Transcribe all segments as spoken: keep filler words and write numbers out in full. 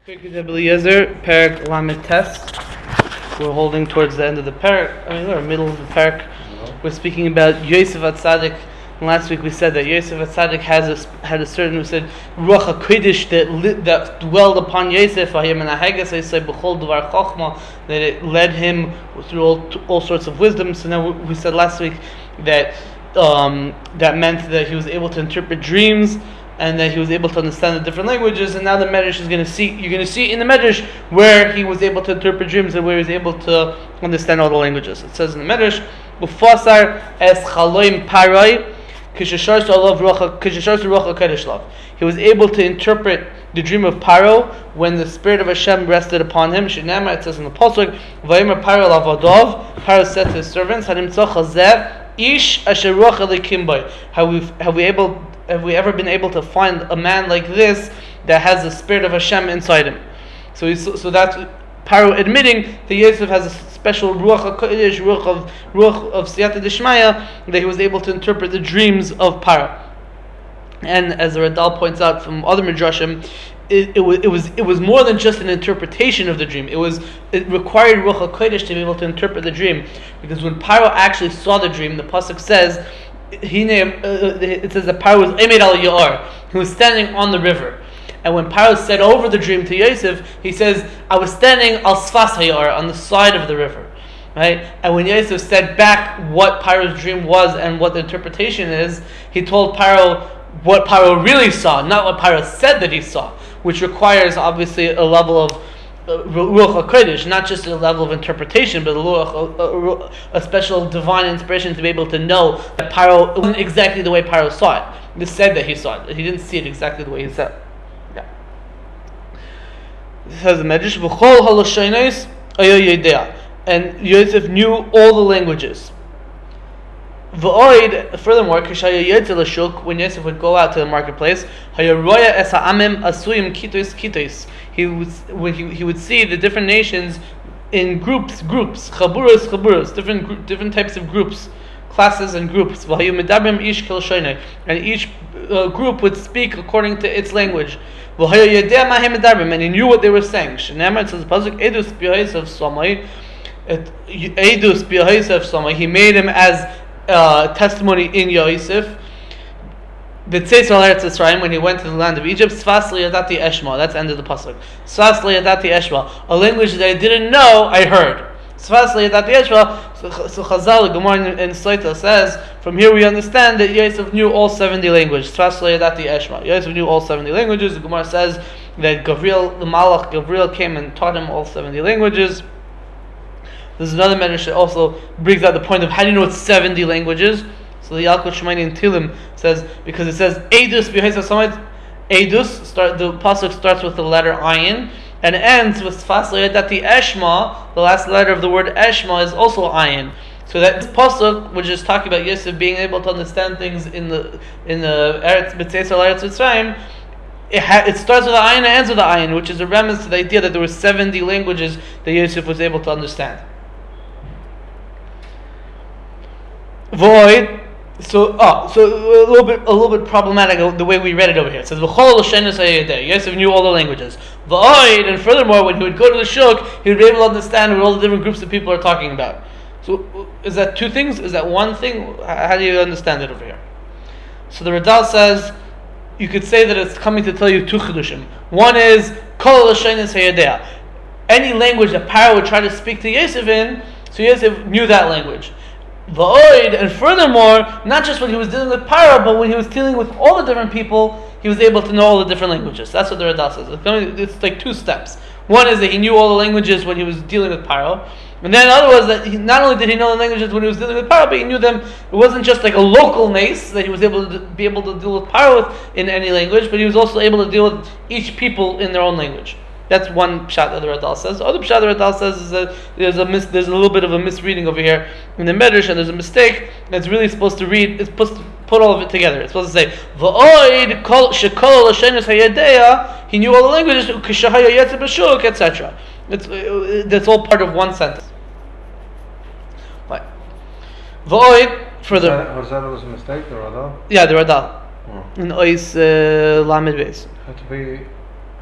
Pirkei Eliezer, Perek Lamed Tes. We're holding towards the end of the Perek. I mean, we're in the middle of the Perek. We're speaking about Yosef HaTzadik. And last week we said that Yosef HaTzadik has a, had a certain who said Ruach HaKodesh that lit, that dwelled upon Yosef. That it led him through all, all sorts of wisdom. So now we said last week that um, that meant that he was able to interpret dreams, and that he was able to understand the different languages. And now the Medrash is going to see, you're going to see in the Medrash where he was able to interpret dreams and where he was able to understand all the languages. It says in the Medrash, "Ufasar es chaloim parai kishasharsu alav ruach kishasharsu ruach hakodesh lav." He was able to interpret the dream of Paro when the spirit of Hashem rested upon him. Shenamar, it says in the pasuk, "Vayomer Paro lavadav." Paro said to his servants, "Hanimtzah chazeh ish asher ruach elikim bai." Have we have we able Have we ever been able to find a man like this that has the spirit of Hashem inside him? So, he's, so that's Paro admitting that Yosef has a special ruach hakodesh, ruach of ruach of siyata deshmaya, that he was able to interpret the dreams of Paro. And as the Radal points out from other midrashim, it, it was it was it was more than just an interpretation of the dream. It was it required ruach hakodesh to be able to interpret the dream, because when Paro actually saw the dream, the pasuk says, He named, uh, it says that Paro was Emed al Ya'ar. He was standing on the river. And when Paro said over the dream to Yosef, he says, "I was standing al Sfas HaYa'ar, on the side of the river." Right? And when Yosef said back what Paro's dream was and what the interpretation is, he told Paro what Paro really saw, not what Paro said that he saw, which requires obviously a level of Ruach HaKodesh, not just a level of interpretation, but a, a, a special divine inspiration to be able to know that Paro wasn't exactly the way Paro saw it. He said that he saw it. He didn't see it exactly the way he said. Yeah. It says the Medrash, "V'chol haloshonos ayo yodea," and Yosef knew all the languages. V'oid, furthermore, k'shaya yotze l'shuk, when Yosef would go out to the marketplace, hayaroya es ha'amim asuyim kitos kitos. He would when he, he would see the different nations in groups, groups, chaburos, chaburos, different different types of groups, classes and groups. And each uh, group would speak according to its language. And he knew what they were saying. It says, "Edus b'ha'esav samai." Edus b'ha'esav samai. He made him as uh, testimony in Yosef. When he went to the land of Egypt, Sfas liyadati eshma. That's the end of the pasuk. Sfas liyadati eshma, a language that I didn't know, I heard. Sfas liyadati eshma. So, so Chazal, Gemara in Soita says, from here we understand that Yosef knew all seventy languages. Sfas liyadati eshma. Yosef knew all seventy languages. The Gemara says that Gabriel, the Malach Gabriel, came and taught him all seventy languages. There's another Medrash that also brings out the point of how do you know it's seventy languages. So the Yalkut Shemaini in Tilim says, because it says Eidus b'ha'esav samai. Eidus, start the pasuk starts with the letter ayin and ends with Sfas liyadati eshma. The last letter of the word eshma is also ayin. So that pasuk, which is talking about Yosef being able to understand things in the in the Eretz B'tzeis Eretz Mitzrayim, it, ha- it starts with the ayin and ends with the ayin, which is a remnant to the idea that there were seventy languages that Yosef was able to understand. Void. So, oh, so a little bit, a little bit problematic the way we read it over here. It says, "V'chol l'shenos hayedeh." Yosef knew all the languages. V'oid, and furthermore, when he would go to the shuk, he would be able to understand what all the different groups of people are talking about. So, is that two things? Is that one thing? How do you understand it over here? So the Radal says you could say that it's coming to tell you two chidushim. One is kol l'shenos hayedeh. Any language that Paro would try to speak to Yosef in, so Yosef knew that language. V'oid, and furthermore, not just when he was dealing with Paro, but when he was dealing with all the different people, he was able to know all the different languages. That's what the Radal says. It's like two steps. One is that he knew all the languages when he was dealing with Paro, and then the other was that he, not only did he know the languages when he was dealing with Paro, but he knew them. It wasn't just like a local nace that he was able to be able to deal with Paro with in any language, but he was also able to deal with each people in their own language. That's one pshat that the Radal says. The other pshat the Radal says is that there's a mis- there's a little bit of a misreading over here in the Medrash, and there's a mistake. It's really supposed to read. It's supposed to put all of it together. It's supposed to say v'oid kol shekol l'shenos hayedeya. He knew all the languages. K'shahaya yetze b'shuk, et cetera. It's uh, that's all part of one sentence. Right. V'oid further. Was that was a mistake, the Radal? Yeah, the Radal. Oh. In Ois uh, Lamed Beis. Had to be.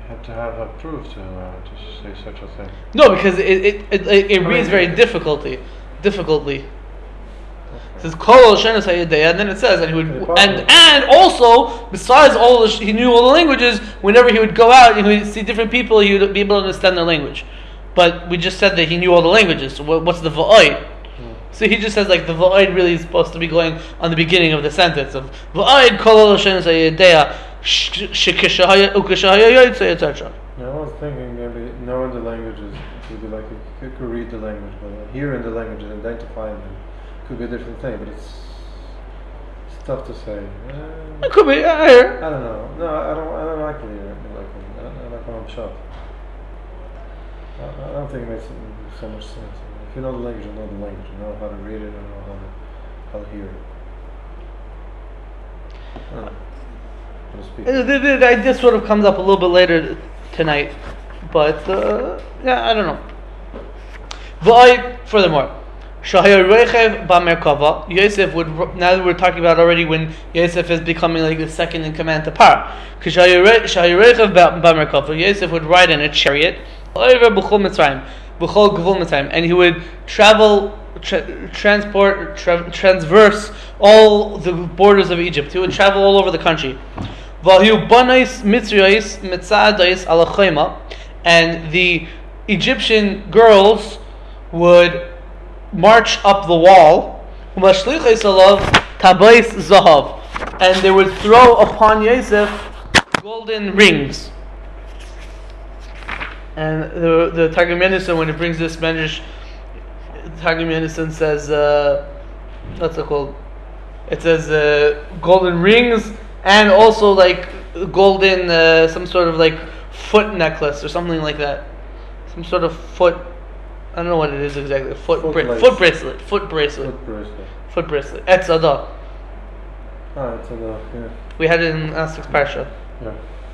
have to have a proof to uh, to say such a thing. No, because it it it, it, it reads mean, very difficultly, difficultly. It says Kol Shenas Hayedei, and then it says, and he would, and and also besides all the, he knew all the languages. Whenever he would go out and he would see different people, he would be able to understand their language. But we just said that he knew all the languages. So what, what's the va'oid? Hmm. So he just says like the va'oid really is supposed to be going on the beginning of the sentence of va'oid Kol Shenas Hayedei shekishahaya ukishahaya yotzei et cetera. Yeah, I was thinking maybe knowing the languages would be like you could read the language, but hearing the languages and identifying them could be a different thing, but it's, it's tough to say. Uh, it could be. I hear. I don't know. No, I don't. I don't like it. Like I don't, I don't like when I'm shot. I, I don't think it makes so much sense. If you know the language, you know the language. You know how to read it. You know how to how to hear it. I don't know. How to speak. The, the, the idea sort of comes up a little bit later tonight, but uh, yeah, I don't know. V'ai, furthermore. Shahayar Bamerkava, Yosef would, now that we're talking about already when Yosef is becoming like the second in command to Par. Shahayar Bamerkava, Yosef would ride in a chariot, and he would travel, tra- transport, tra- transverse all the borders of Egypt. He would travel all over the country. And the Egyptian girls would march up the wall, and they would throw upon Yosef golden rings. And the the Targum Yonasan, when it brings this medrash, Targum Yonasan says, uh, what's it called? It says uh, golden rings and also like golden, uh, some sort of like foot necklace or something like that, some sort of foot. I don't know what it is exactly. Foot foot, bra- foot bracelet. Foot bracelet. Foot bracelet. Foot bracelet. Etzadah. Ah, Etzadah. Yeah. We had it in Asik's Parsha. Yeah.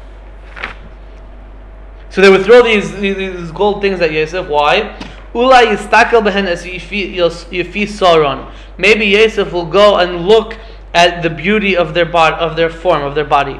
So they would throw these these gold things at Yosef. Why? Ula yistakel behen as yifi saron. Maybe Yosef will go and look at the beauty of their body, of their form, of their body.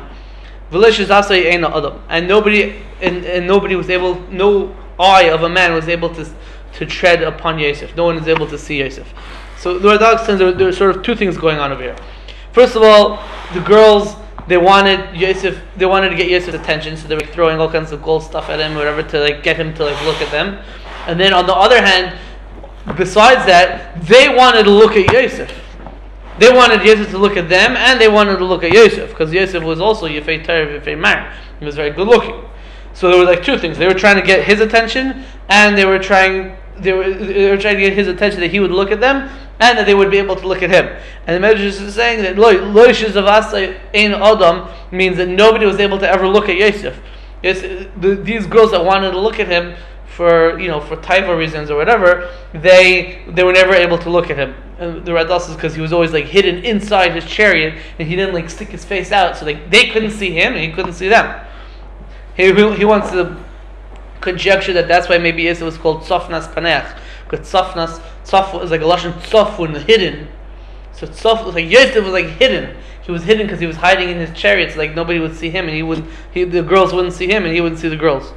And nobody and, and nobody was able. No eye of a man was able to. to tread upon Yosef. No one is able to see Yosef. So the Radak says there, there are sort of two things going on over here. First of all, the girls, they wanted Yosef, they wanted to get Yosef's attention, so they were throwing all kinds of gold stuff at him, whatever, to like get him to like look at them. And then on the other hand, besides that, they wanted to look at Yosef. They wanted Yosef to look at them, and they wanted to look at Yosef, because Yosef was also Yefei Torah, Yefei Mar. He was very good looking. So there were like two things. They were trying to get his attention, and they were trying They were, they were trying to get his attention that he would look at them and that they would be able to look at him. And the Medrash is saying that Lo Shizavasa Ein Adam means that nobody was able to ever look at Yosef. Yes, the, these girls that wanted to look at him for you know for taiva reasons or whatever, they they were never able to look at him. And the Radas is because he was always like hidden inside his chariot and he didn't like stick his face out, so like they couldn't see him and he couldn't see them. He he wants to conjecture that that's why maybe Yosef was called Tzofnas Paneach, because Tzofnas Tzof is like a lashon Tzofun, hidden. So Tzof was like Yosef was like hidden. He was hidden because he was hiding in his chariots, so like nobody would see him, and he would he, the girls wouldn't see him, and he wouldn't see the girls.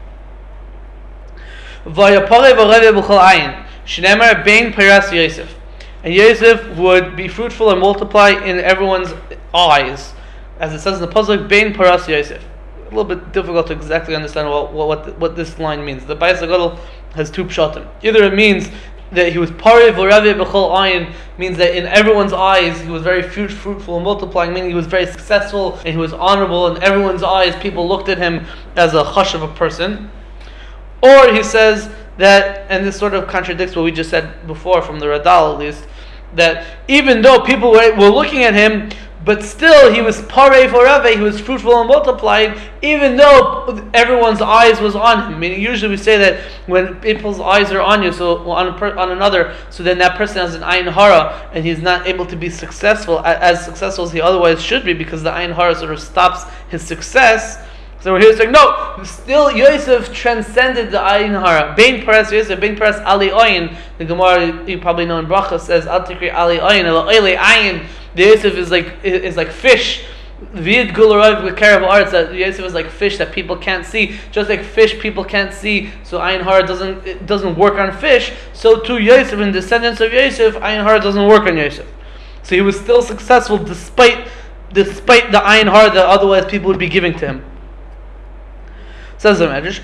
Shneimar bein Piras Yosef, and Yosef would be fruitful and multiply in everyone's eyes, as it says in the pasuk bein Piras Yosef. A little bit difficult to exactly understand what what what this line means. The Bayis HaGadol has two pshatim. Either it means that he was pare v'raveh b'chol ayin, means that in everyone's eyes he was very fruit, fruitful and multiplying, meaning he was very successful and he was honorable. In everyone's eyes, people looked at him as a hush of a person. Or he says that, and this sort of contradicts what we just said before from the Radal at least, that even though people were, were looking at him, but still he was parei forever, he was fruitful and multiplied, even though everyone's eyes was on him. I mean, usually we say that when people's eyes are on you, so on a per, on another, so then that person has an ayin hara, and he's not able to be successful, as successful as he otherwise should be, because the ayin hara sort of stops his success. So we're here saying, no, still Yosef transcended the ayin hara. Bein paras Yosef, bein paras ali ayin. The Gemara, you probably know in Bracha, says, al tikri ali ayin, ala oile ayin. The Yosef is like is like fish Vid Gularoy with Karav Arts, that Yosef is like fish that people can't see. Just like fish people can't see, so Ayin Hara doesn't it doesn't work on fish. So too Yosef and descendants of Yosef, Ayin Hara doesn't work on Yosef. So he was still successful despite despite the Ayin Hara that otherwise people would be giving to him. Says the Medrash,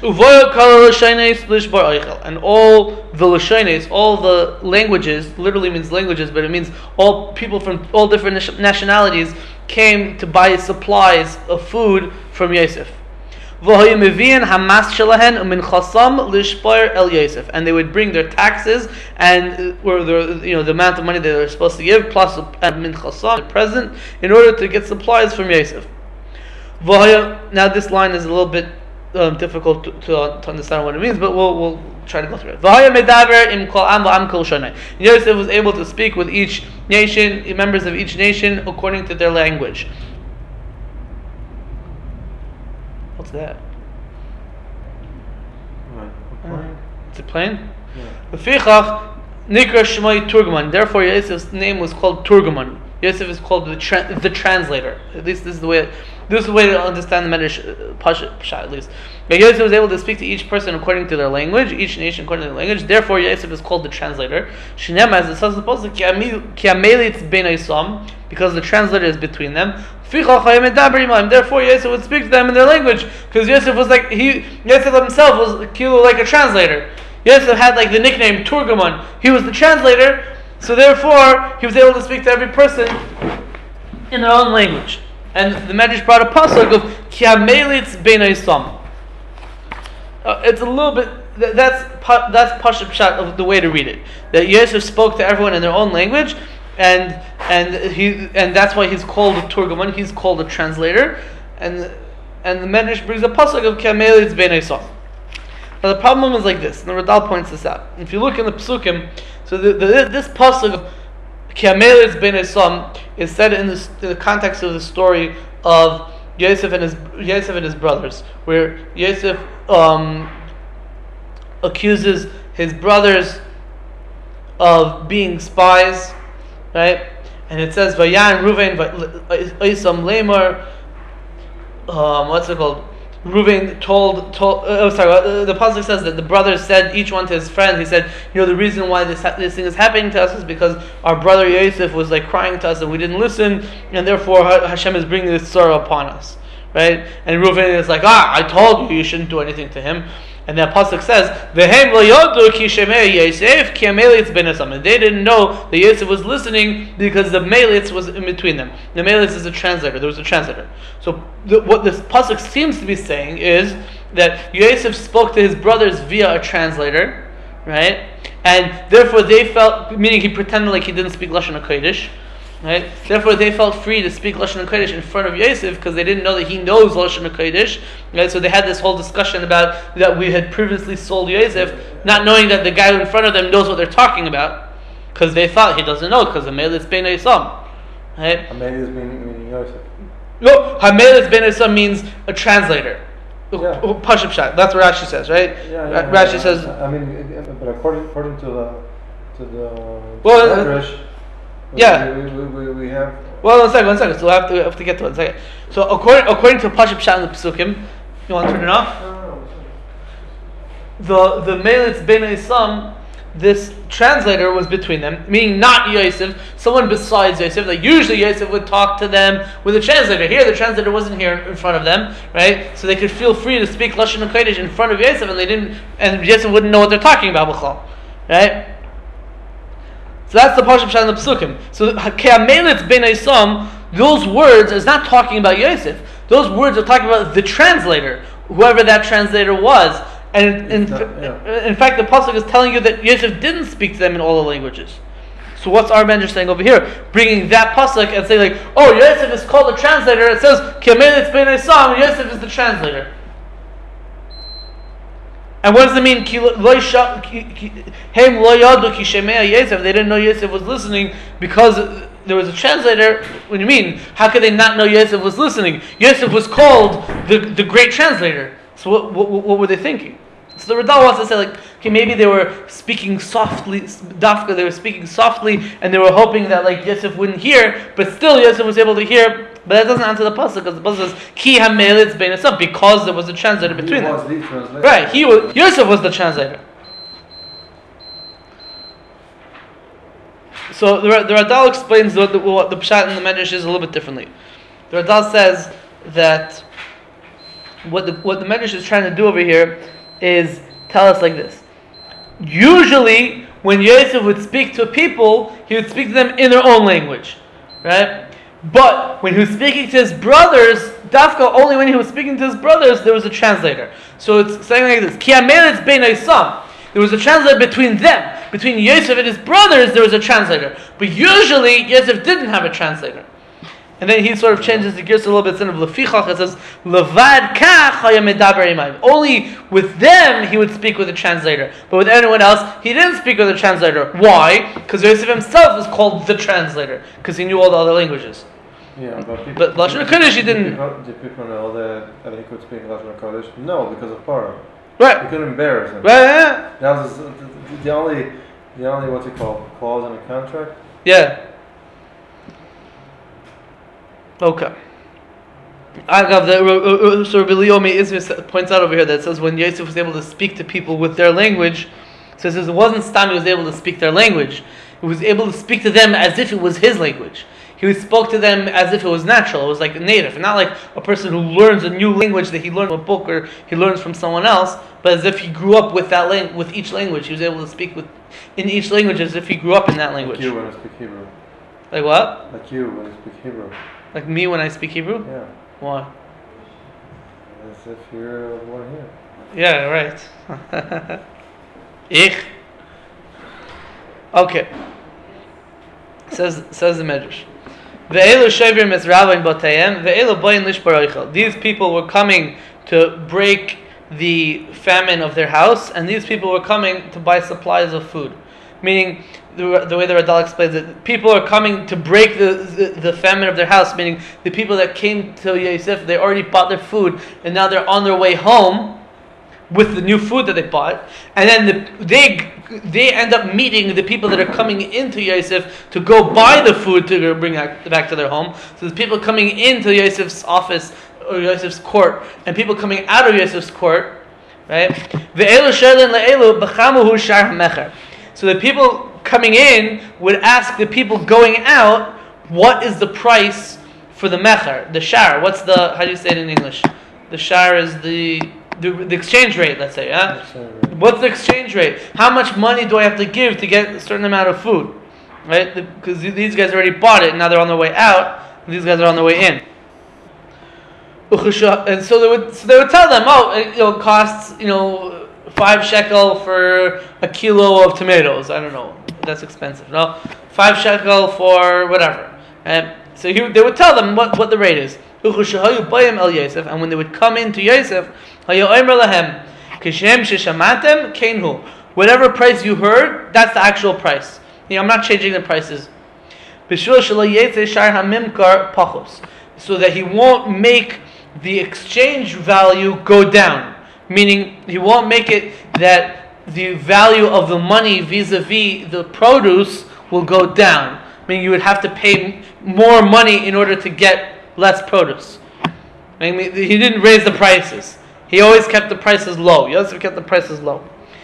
and all the Lashones, all the languages, literally means languages, but it means all people from all different nationalities came to buy supplies of food from Yosef. And they would bring their taxes and or the you know the amount of money they were supposed to give plus a min chasam, a present, in order to get supplies from Yosef. Now this line is a little bit um, difficult to, to, to understand what it means, but we'll we'll try to go through it. Yosef was able to speak with each nation, members of each nation, according to their language. What's that? Right. Uh, it's a plane? Yeah. Therefore, Yosef's name was called Turguman. Yosef is called the tra- the translator. At least this is the way. This is the way to understand the Medrash uh, Pasha, at least. But Yosef was able to speak to each person according to their language, each nation according to their language. Therefore, Yosef is called the translator. Shinem, as it says in the pasuk, because the translator is between them. Therefore, Yosef would speak to them in their language, because Yosef was like he. Yosef himself was like a translator. Yosef had like the nickname Turguman. He was the translator, so therefore he was able to speak to every person in their own language. And the Medrash brought a pasuk of Ki Hamelitz Ben Isam. Uh, it's a little bit that, that's that's Pashup Pshat of the way to read it. That Yosef spoke to everyone in their own language, and and he and that's why he's called a Turguman. He's called a translator, and and the Medrash brings a pasuk of Ki Hamelitz Ben Isam. Now the problem is like this, and the Radal points this out. If you look in the Psukim, so the, the, this pasuk of Ki Hamelitz Ben Isam is said in, this, in the context of the story of Yosef and his Yosef and his brothers, where Yosef um, accuses his brothers of being spies, right? And it says Vayan Ruvain Isam Lemar. Um, what's it called? Reuven told, told uh, oh sorry, uh, the pasuk says that the brothers said, each one to his friend, he said, you know, the reason why this this thing is happening to us is because our brother Yosef was like crying to us and we didn't listen, and therefore Hashem is bringing this sorrow upon us, right? And Reuven is like, ah, I told you you shouldn't do anything to him. And the pasuk says, "V'hem lo yodu ki shemei Yosef ki hamelitz ben Isam." And they didn't know that Yosef was listening because the melitz was in between them. The melitz is a translator. There was a translator. So the, what this pasuk seems to be saying is that Yosef spoke to his brothers via a translator, right? And therefore they felt, meaning he pretended like he didn't speak Lashon HaKodesh. Right? Therefore, they felt free to speak Lashon HaKodesh in front of Yosef because they didn't know that he knows Lashon HaKodesh. Right? So they had this whole discussion about that we had previously sold Yosef, not knowing that the guy in front of them knows what they're talking about, because they thought he doesn't know, because Hamelitz Ben Isam. Right? Hamelitz meaning Yosef. No, Hamelitz Ben Isam means a translator. Yeah. Pashup Pshat. That's what Rashi says, right? Yeah, yeah, Rashi yeah, says. I mean, but according according to the to the well, Medrash, yeah. We, we, we, we have. Well, one second, one second. So we'll have to, we have to get to it. One second. So according according to Pashup Pshat in the Pesukim, you want to turn it off? No, no, no. The the Melitz Ben Isam, this translator was between them, meaning not Yosef, someone besides Yosef. Like usually Yosef would talk to them with a translator. Here the translator wasn't here in front of them, right? So they could feel free to speak Lashon HaKodesh in front of Yosef, and they didn't, and Yosef wouldn't know what they're talking about, b'chol, right? So that's the Pashup Pshat in the Pesukim. So Ki Hamelitz Ben Isam, those words is not talking about Yosef. Those words are talking about the translator, whoever that translator was. And in, Not, yeah. in fact, the pasuk is telling you that Yosef didn't speak to them in all the languages. So what's our Medrash saying over here? Bringing that pasuk and saying like, oh, Yosef is called a translator. It says Ki Hamelitz Ben Isam. Yosef is the translator. And what does it mean? They didn't know Yosef was listening because there was a translator. What do you mean? How could they not know Yosef was listening? Yosef was called the, the great translator. So what, what what were they thinking? So the Radal wants to say like, okay, maybe they were speaking softly, Dafka, they were speaking softly, and they were hoping that like Yosef wouldn't hear, but still Yosef was able to hear But that doesn't answer the pasuk because the pasuk says ki hamelitz bein esav, because there was a translator between he them. was the translator. Right, he was Yosef was the translator. So the, the Radal explains what the, what the pshat in the Medrash is a little bit differently. The Radal says that what the what the Medrash is trying to do over here is tell us like this. Usually, when Yosef would speak to people, he would speak to them in their own language, right? But when he was speaking to his brothers, Dafka, only when he was speaking to his brothers, there was a translator. So it's saying like this: Ki hamelitz bein esav. There was a translator between them, between Yosef and his brothers. There was a translator, but usually Yosef didn't have a translator. And then he sort of changes the gears a little bit. Instead of lefichach, it says levad kach haya medaber imayim. Only with them he would speak with a translator, but with anyone else he didn't speak with a translator. Why? Because Yosef himself is called the translator because he knew all the other languages. Yeah, but people, But Lashon HaKodesh he didn't. Did people know that, that he could speak Lashon HaKodesh? No, because of Paro. Right. He couldn't embarrass him. Right. Yeah. That was the, the, the only, the only what's it called, clause in the contract. Yeah. Okay. Agav, the so Rabbi Leomi Izmir points out over here that it says when Yosef was able to speak to people with their language, so it says it wasn't Stam he was able to speak their language. He was able to speak to them as if it was his language. He spoke to them as if it was natural. It was like a native, and not like a person who learns a new language that he learned from a book or he learns from someone else, but as if he grew up with that lang- with each language. He was able to speak with in each language as if he grew up in that language. Like you when I speak Hebrew. Like what? Like you when I speak Hebrew. Like me when I speak Hebrew? Yeah. Why? As if you're one here. Yeah, right. Ich. Okay. Says says the Medrash. Ve'elu shavrim es rabbein botayim, ve'elu boyin lishbar oichel. These people were coming to break the famine of their house, and these people were coming to buy supplies of food. Meaning, the, the way the Radal explains it, people are coming to break the, the, the famine of their house, meaning the people that came to Yosef, they already bought their food, and now they're on their way home with the new food that they bought, and then the, they they end up meeting the people that are coming into Yosef to go buy the food to bring back to their home. So there's people coming into Yosef's office or Yosef's court, and people coming out of Yosef's court, right? So the people coming in would ask the people going out, what is the price for the mecher, the shar? What's the, how do you say it in English? The shar is the the, the exchange rate, let's say. Huh? What's the exchange rate? How much money do I have to give to get a certain amount of food? Right? Because these guys already bought it, and now they're on their way out, and these guys are on their way in. And so they would, so they would tell them, oh, it, you know, costs, you know, five shekel for a kilo of tomatoes. I don't know, that's expensive. No, five shekel for whatever. And so he, they would tell them what, what the rate is. And when they would come into Yosef, whatever price you heard, that's the actual price. You know, I'm not changing the prices. So that he won't make the exchange value go down. Meaning, he won't make it that the value of the money vis-a-vis the produce will go down. Meaning you would have to pay more money in order to get less produce. I mean, he didn't raise the prices. He always kept the prices low. He also kept the prices low.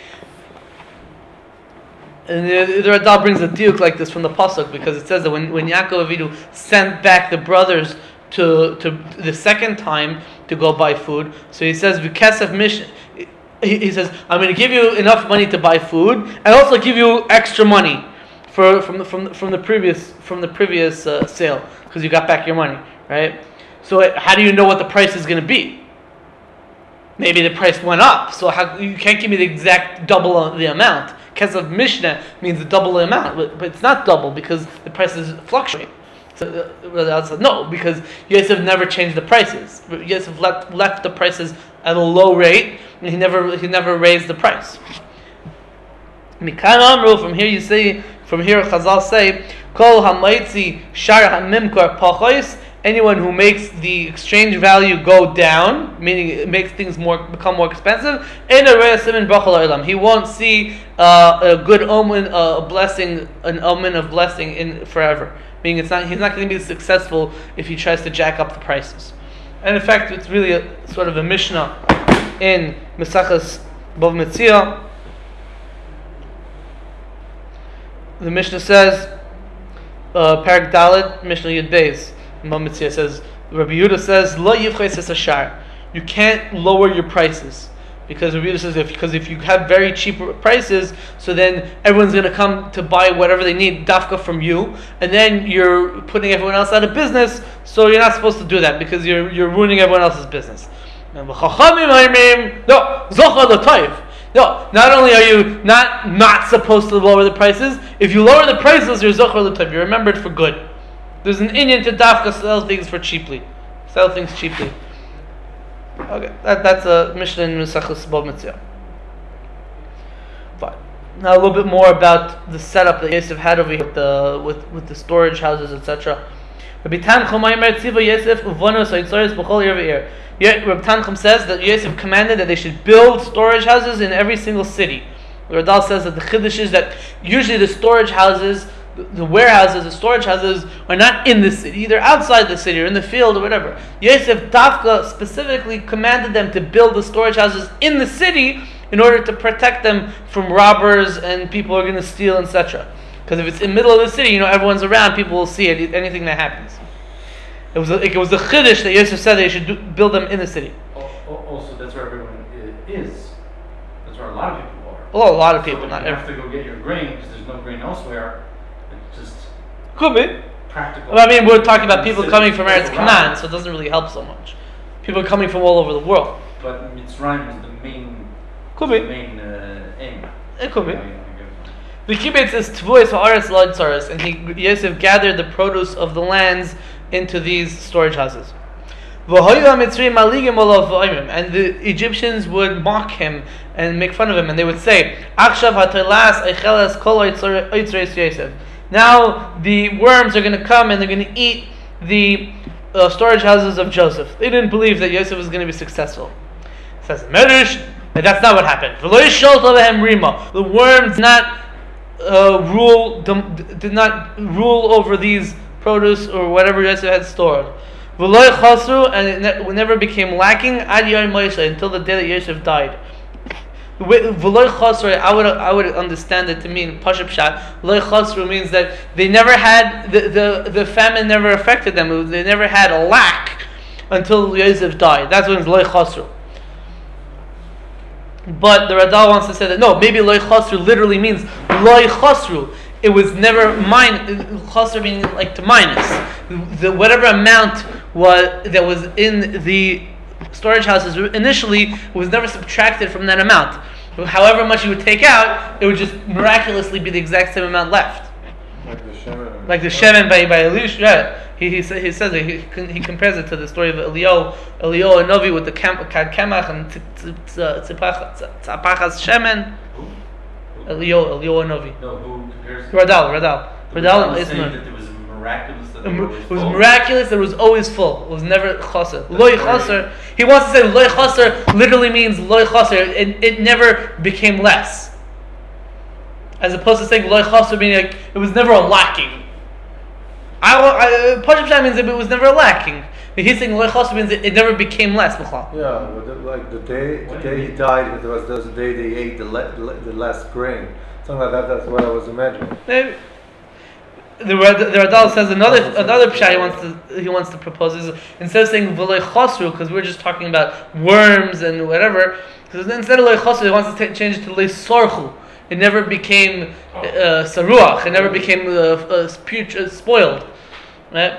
And the, the Radal brings a diuk like this from the pasuk because it says that when, when Yaakov Avinu sent back the brothers to to the second time to go buy food, so he says v'kesef mish. He, he says, I'm going to give you enough money to buy food, and also give you extra money for from the, from the, from the previous from the previous uh, sale because you got back your money, right? So how do you know what the price is going to be? Maybe the price went up, so how, you can't give me the exact double the amount. Kesef Mishnah means the double the amount, but, but it's not double because the prices fluctuate. So uh, said, no, because Yosef never changed the prices. Yosef left, left the prices at a low rate, and he never he never raised the price. Mikan Amru, from here you say, from here Chazal say, Kol Hamaitzi Shar Hamimkar Pachos. Anyone who makes the exchange value go down, meaning it makes things more become more expensive, he won't see uh, a good omen, uh, a blessing, an omen of blessing in forever. meaning it's not he's not going to be successful if he tries to jack up the prices. And in fact, it's really a sort of a Mishnah in Mesachas Bava Metzia. The Mishnah says, uh, Parak Daled, Mishnah Yud Beis, Bava Metzia says, Rabbi Yehuda says, Lo yivches es hashar. You can't lower your prices. Because Rabbi Yehuda says, if, because if you have very cheap prices, so then everyone's going to come to buy whatever they need, dafka from you, and then you're putting everyone else out of business, so you're not supposed to do that, because you're you're ruining everyone else's business. No, zochar l'toiv. No, not only are you not not supposed to lower the prices, if you lower the prices, you're zochar l'toiv, you're remembered for good. There's an inyan to dafka sell things for cheaply. Sell things cheaply. Okay, that, that's a Mishnah in Mesachos Bava Metzia. Fine. Now a little bit more about the setup that Yosef had over here with the with, with the storage houses, et cetera. Rabbi Tanchum says that Yosef commanded that they should build storage houses in every single city. Radal says that the chiddush is that usually the storage houses, the, the warehouses, the storage houses are not in the city; they're outside the city or in the field or whatever. Yosef Dafka specifically commanded them to build the storage houses in the city in order to protect them from robbers and people who are going to steal, et cetera. Because if it's in the middle of the city, you know, everyone's around, people will see it, anything that happens. It was a, it was the chiddush that Yosef said they should do, build them in the city. Also, that's where everyone is. That's where a lot of people are. Well, a lot of people, so not you everyone. have to go get your grain because there's no grain elsewhere. It's just could be practical. Well, I mean, we're talking about people coming from Eretz Canaan, so it doesn't really help so much. People are coming from all over the world. But Mitzrayim is the main. Could be. The main uh, aim. It could be. I mean, The kibbutz is tvuos ha'aretz l'adzaros, and he Yosef gathered the produce of the lands into these storage houses. And the Egyptians would mock him and make fun of him, and they would say, now the worms are going to come and they're going to eat the uh, storage houses of Joseph. They didn't believe that Yosef was going to be successful. It says, Medrash, that that's not what happened. The worms not uh, rule did not rule over these produce or whatever Yosef had stored. And it ne- never became lacking until the day that Yosef died. I would I would understand it to mean Pashup Shat. Lo chasru means that they never had the, the, the famine never affected them. They never had a lack until Yosef died. That's when it's lo chasru. But the Radal wants to say that no, maybe lo chasru literally means lo chasru. It was never min. Chasru meaning like to minus the whatever amount was that was in the storage houses initially was never subtracted from that amount. However much you would take out, it would just miraculously be the exact same amount left. Like the Shemen. Like the Shemen by by Elisha. Yeah. He he, sa- he says it, he he compares it to the story of Elio Elio and Novi with the Kad Kemach and Tzapachas Shemen. Elio Elio and Novi. No, who compares it? Radal Radal Radal is is saying that it was miraculous that It they were always was full. miraculous that it was always full. It was never chaser. Loy chaser. He wants to say loy chaser literally means loy chaser. It, it never became less. As opposed to saying loy chaser meaning like it was never a lacking. I, I Pashup Shah means that it was never a lacking. But he's saying loy chaser means it, it never became less. Yeah, but the, like the day the day he died, it was the day they ate the le, le, the last grain. Something like that. That's what I was imagining. Maybe. The the Radal says another another pshat he wants to he wants to propose is instead of saying v'loy chasru because we're just talking about worms and whatever. Because instead of loy chasru, he wants to t- change it to loy sorchu. It never became uh, saruach. It never became uh, uh, put- uh, spoiled. Right?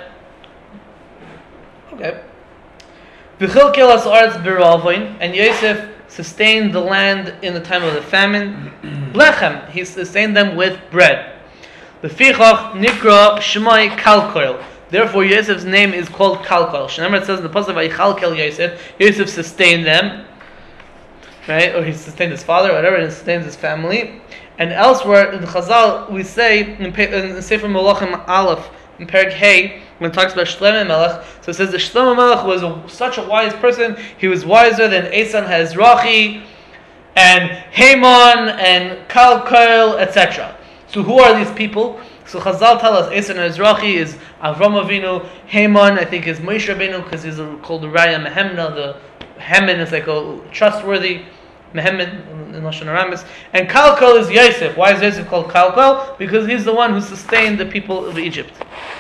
Okay. V'chil kelas arts b'ravoin, and Yosef sustained the land in the time of the famine. Lechem, he sustained them with bread. The Fichach Nikra Shemai Kalkoil. Therefore, Yosef's name is called Kalkoil. Remember, it says in the pasuk Vayichalkel Yosef. Yosef sustained them, right? Or he sustained his father, whatever, and he sustained his family. And elsewhere in Chazal, we say in, in Sefer Melachim Aleph in Perek Hey, when it talks about Shlomo Melech, so it says that Shlomo Melech was a, such a wise person. He was wiser than Esan Hazrachi and Haman and Kalkoil, et cetera. So who are these people? So Chazal tell us Eser Ezrachi is Avram Avinu, Haman I think is Moshe Rabbeinu because he's called the Raya Mehemna. The Hemen is like a trustworthy Mehemen in Lashon Aramis, and Kalkal is Yosef. Why is Yosef called Kalkal? Because he's the one who sustained the people of Egypt.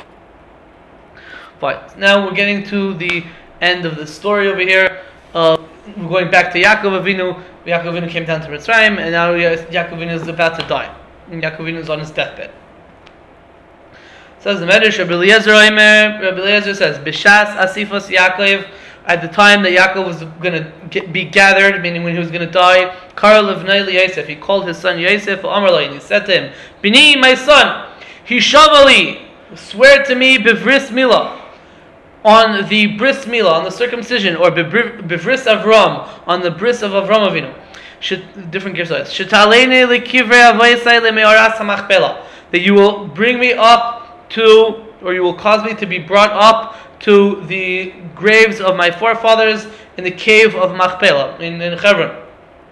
But now we're getting to the end of the story over here. Uh, we're going back to Yaakov Avinu. Yaakov Avinu came down to Mitzrayim, and now Yaakov Avinu is about to die. And Yaakov Avinu is on his deathbed. Says the Medrash, Rabbi Eliezer Omer, Rabbi Eliezer says, B'shas Asifos Yaakov, at the time that Yaakov was going to be gathered, meaning when he was going to die, Karl Levnei Yosef, he called his son Yosef, Amar and he said to him, Bini, my son, Hishavali, swear to me, Bivris Milah, on the bris milah, on the circumcision, or bivris Avram, on the bris of Avram Avinu. Should, different gears. Shetalene lekivrei avoisai lemeoras hamachpelah. That you will bring me up to, or you will cause me to be brought up to the graves of my forefathers in the cave of Machpelah in, in Hebron.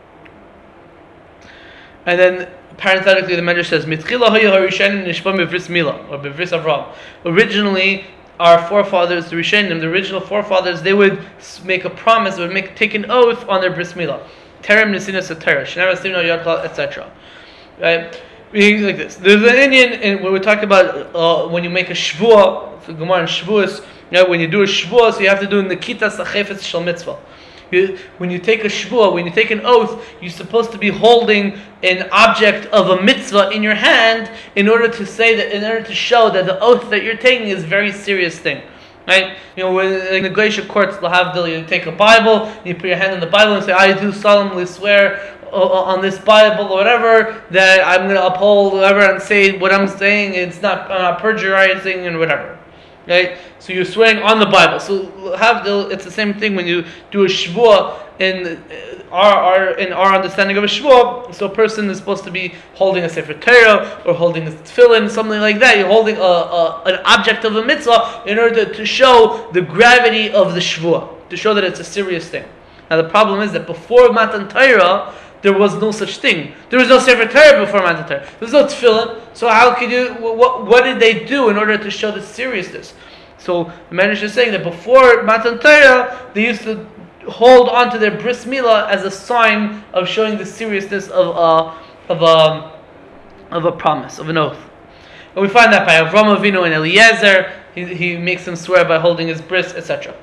And then parenthetically, the Medrash says, "Mitchila haya harishanim nishbam bivris milah, or bivris Avram." Originally, our forefathers, the Rishonim, the original forefathers, they would make a promise, they would make take an oath on their bris milah. Terem nesinas atera, shenar asimno yadcha, et cetera. Right? Meaning like this. There's an Indian, and when we talk about uh, when you make a shvuah, so Gemara in Shavuos, you know, when you do a shvuah, so you have to do nekitas achefetz shel mitzvah. You, when you take a shvuah, when you take an oath, you're supposed to be holding an object of a mitzvah in your hand in order to say that, in order to show that the oath that you're taking is a very serious thing. Right? You know, when in the Goyish courts, lahavdil, you take a Bible, you put your hand on the Bible and say, I do solemnly swear on this Bible or whatever that I'm going to uphold whatever and say what I'm saying. It's not, I'm not perjurizing and whatever. Right? So you're swearing on the Bible. So havdil, it's the same thing when you do a shvuah in our, our in our understanding of a shvuah. So a person is supposed to be holding a sefer Torah or holding a tefillin, something like that. You're holding a, a an object of a mitzvah in order to, to show the gravity of the shvuah, to show that it's a serious thing. Now the problem is that before Matan Torah, there was no such thing. There was no Sefer Torah before Matan Torah. There was no tefillin. So how could you? What, what did they do in order to show the seriousness? So the Medrash is saying that before Matan Torah, they used to hold on to their bris milah as a sign of showing the seriousness of a of a of a promise, of an oath. And we find that by Avram Avinu and Eliezer. He, he makes them swear by holding his bris, et cetera.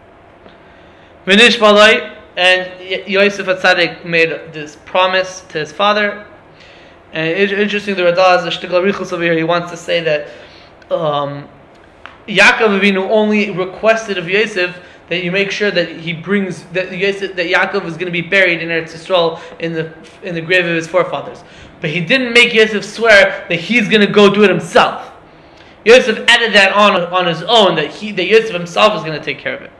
V'nish balai. And Yosef HaTzadik made this promise to his father. And it's interesting, the Radha has a shtickle richus over here. He wants to say that um, Yaakov Avinu only requested of Yosef that you make sure that he brings that Yosef, that Yaakov is going to be buried in Eretz Yisrael in the in the grave of his forefathers. But he didn't make Yosef swear that he's going to go do it himself. Yosef added that on on his own, that he that Yosef himself is going to take care of it.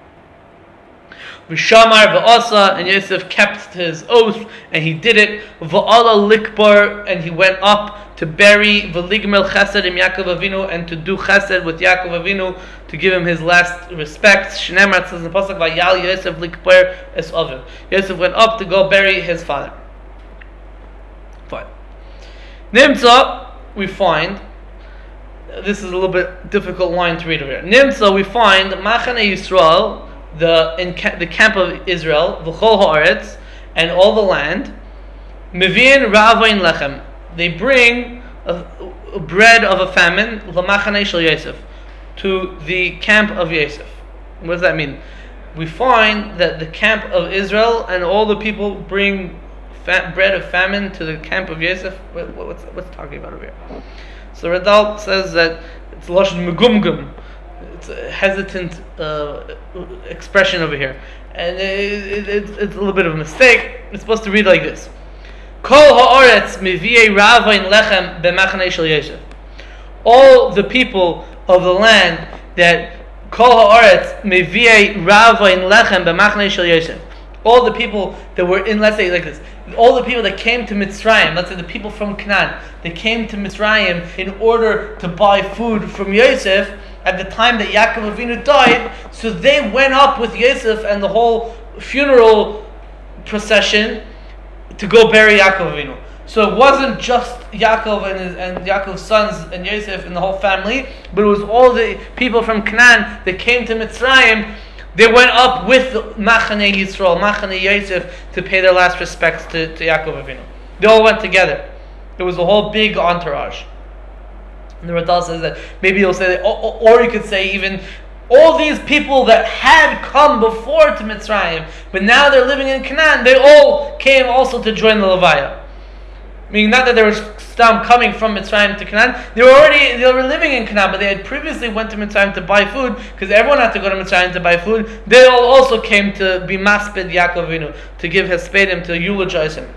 V'shamar v'asa, and Yosef kept his oath, and he did it. V'ala likbar, and he went up to bury v'ligmel chesed im Yaakov Avinu, and to do chesed with Yaakov Avinu, to give him his last respect. Shneimar says in the pasuk, v'yal Yosef likbar es aviv. Yosef went up to go bury his father. Fine. Nimtza, we find, this is a little bit difficult line to read over here. Nimtza, we find Machane Yisrael, the in ca- the camp of Israel, v'chol haaretz, and all the land, mevin ra'avain lechem, they bring a, a bread of a famine, l'machane shel Yosef, to the camp of Yosef. What does that mean? We find that the camp of Israel and all the people bring fa- bread of famine to the camp of Yosef. What, what's what's talking about over here? So Radal says that it's lashon megumgum. It's a hesitant uh, expression over here, and it, it, it, it's a little bit of a mistake. It's supposed to read like this: Kol haaretz miviei ravain lechem b'machane shel Yosef. All the people of the land that Kol haaretz miviei ravain lechem b'machane shel Yosef. All the people that were in, let's say like this, all the people that came to Mitzrayim, let's say the people from Canaan, they came to Mitzrayim in order to buy food from Yosef at the time that Yaakov Avinu died, so they went up with Yosef and the whole funeral procession to go bury Yaakov Avinu. So it wasn't just Yaakov and his, and Yaakov's sons and Yosef and the whole family, but it was all the people from Canaan that came to Mitzrayim. They went up with Machane Yisrael, Machane Yosef, to pay their last respects to, to Yaakov Avinu. They all went together. It was a whole big entourage. And the Radal says that maybe he'll say that, or, or you could say even all these people that had come before to Mitzrayim, but now they're living in Canaan, they all came also to join the Levaya. Meaning not that they were stam coming from Mitzrayim to Canaan, they were already they were living in Canaan, but they had previously went to Mitzrayim to buy food, because everyone had to go to Mitzrayim to buy food. They all also came to be maspid Yaakov Avinu, to give hespedim, to eulogize him.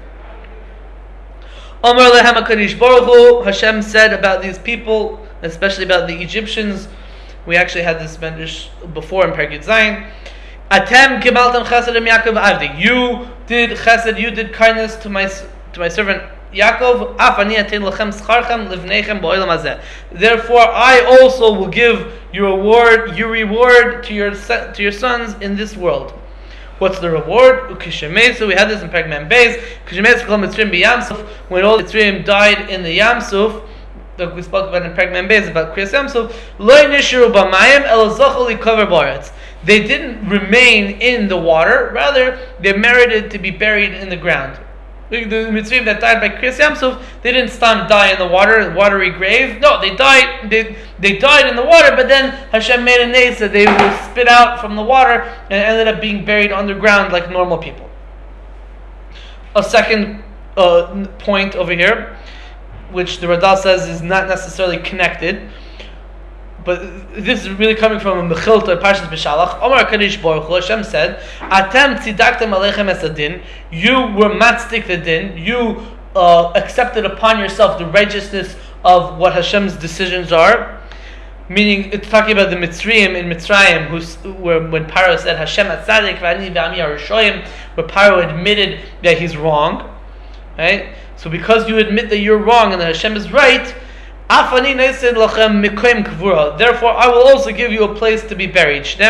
Amar lehem HaKadosh Baruch Hu, Hashem said about these people, especially about the Egyptians. We actually had this mention before in Perek Zayin. Atem kibaltem chesed im Yaakov avdi. You did chesed, you did kindness to my to my servant Yaakov. Af ani aten lachem scharchem livnechem ba'olam hazeh. Therefore, I also will give your reward, your reward to your to your sons in this world. What's the reward? Ukishemesu. We had this in Perek Mem Beis. Ukishemesu kol Mitzrayim b'Yamsuf. When all the Mitzrayim died in the Yamsuf, that we spoke about in Perek Mem Beis about Kriyas Yamsuf, lo nishiru b'mayim el zochel likover b'aretz. They didn't remain in the water; rather, they merited to be buried in the ground. The Mitzrayim that died by Kriyas Yamsuf, they didn't stand die in the water, watery grave. No, they died. They they died in the water, but then Hashem made a nes that they were spit out from the water and ended up being buried underground like normal people. A second uh, point over here, which the Radal says is not necessarily connected, but this is really coming from a Mechilta, Parshas B'Shalach. Omar HaKadosh Baruch Hu, Hashem said, Atem tzidaktem alechem es adin. You were matzik the din. You uh, accepted upon yourself the righteousness of what Hashem's decisions are. Meaning, it's talking about the Mitzrayim in Mitzrayim, who's, where when Paro said, Hashem atzadik v'ani v'ami harushoyim, where Paro admitted that he's wrong. Right? So because you admit that you're wrong and that Hashem is right, therefore I will also give you a place to be buried. He,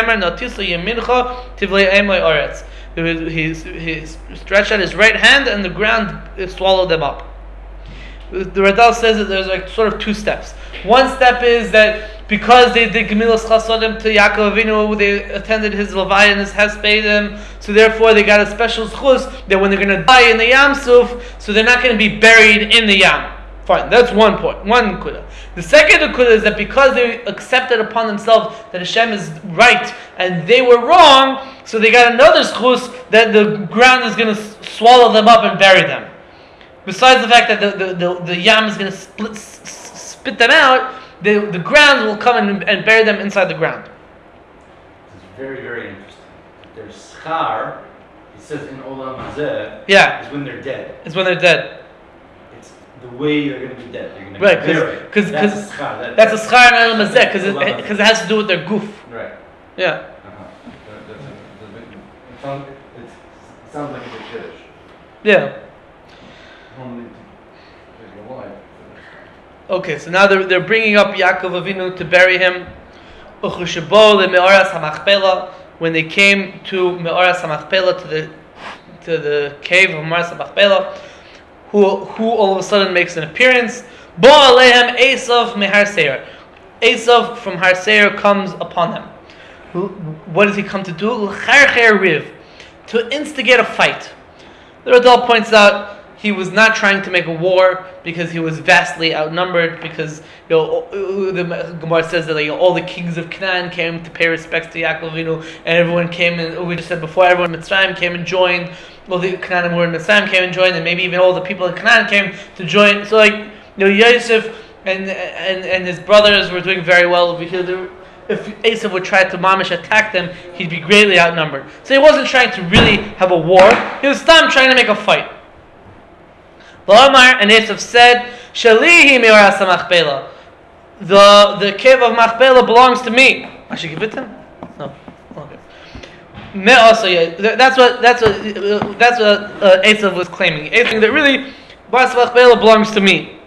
he stretched out his right hand and the ground swallowed them up. The Radal says that there's like sort of two steps. One step is that because they did Gemilas Chasodim to Yaakov Avinu, they attended his Levaya and his Hespedim, so therefore they got a special schus that when they're going to die in the Yam Suf, so they're not going to be buried in the Yam. Fine, that's one point, one kuda. The second kuda is that because they accepted upon themselves that Hashem is right and they were wrong, so they got another schus that the ground is going to swallow them up and bury them. Besides the fact that the, the, the, the Yam is going to split, s- spit them out, the, the ground will come and, and bury them inside the ground. It's very, very interesting. Their schar, it says in Olam Hazeh, Yeah. is when they're dead. It's when they're dead. It's the way they're going to be dead. They're going to Right, be buried. because That's a schar. That, that's a schar and Olam Hazeh, because it, because it has to do with their goof. Right. Yeah. Uh-huh. That, that's a, that's a big, it, sounds, it's, it sounds like a big kiddush. Yeah. Only to your life. Okay, so now they're, they're bringing up Yaakov Avinu to bury him. When they came to Me'oras HaMachpelah, to the to the cave of Me'oras HaMachpelah, who who all of a sudden makes an appearance. Bo Alehem Esav Mehar Seir. Esav from Har Seir comes upon them. What does he come to do? L'charcher riv, to instigate a fight. The Radal points out he was not trying to make a war because he was vastly outnumbered. Because you know the Gemara says that like, all the kings of Canaan came to pay respects to Yaakov Avinu, and everyone came and we just said before everyone in Mitzrayim came and joined. All the Canaan who were in Mitzrayim came and joined, and maybe even all the people in Canaan came to join. So like you know Yosef and and and his brothers were doing very well because they were, if Esav would try to mamish attack them, he'd be greatly outnumbered. So he wasn't trying to really have a war. He was still trying to make a fight. La'amar, and Esav said, Shalihi Me'oras HaMachpelah. The the cave of Machpelah belongs to me. I should give it to him? No. Okay. Me also, yeah. That's what that's what that's what uh, Esav was claiming. Esav that really Me'oras HaMachpelah belongs to me.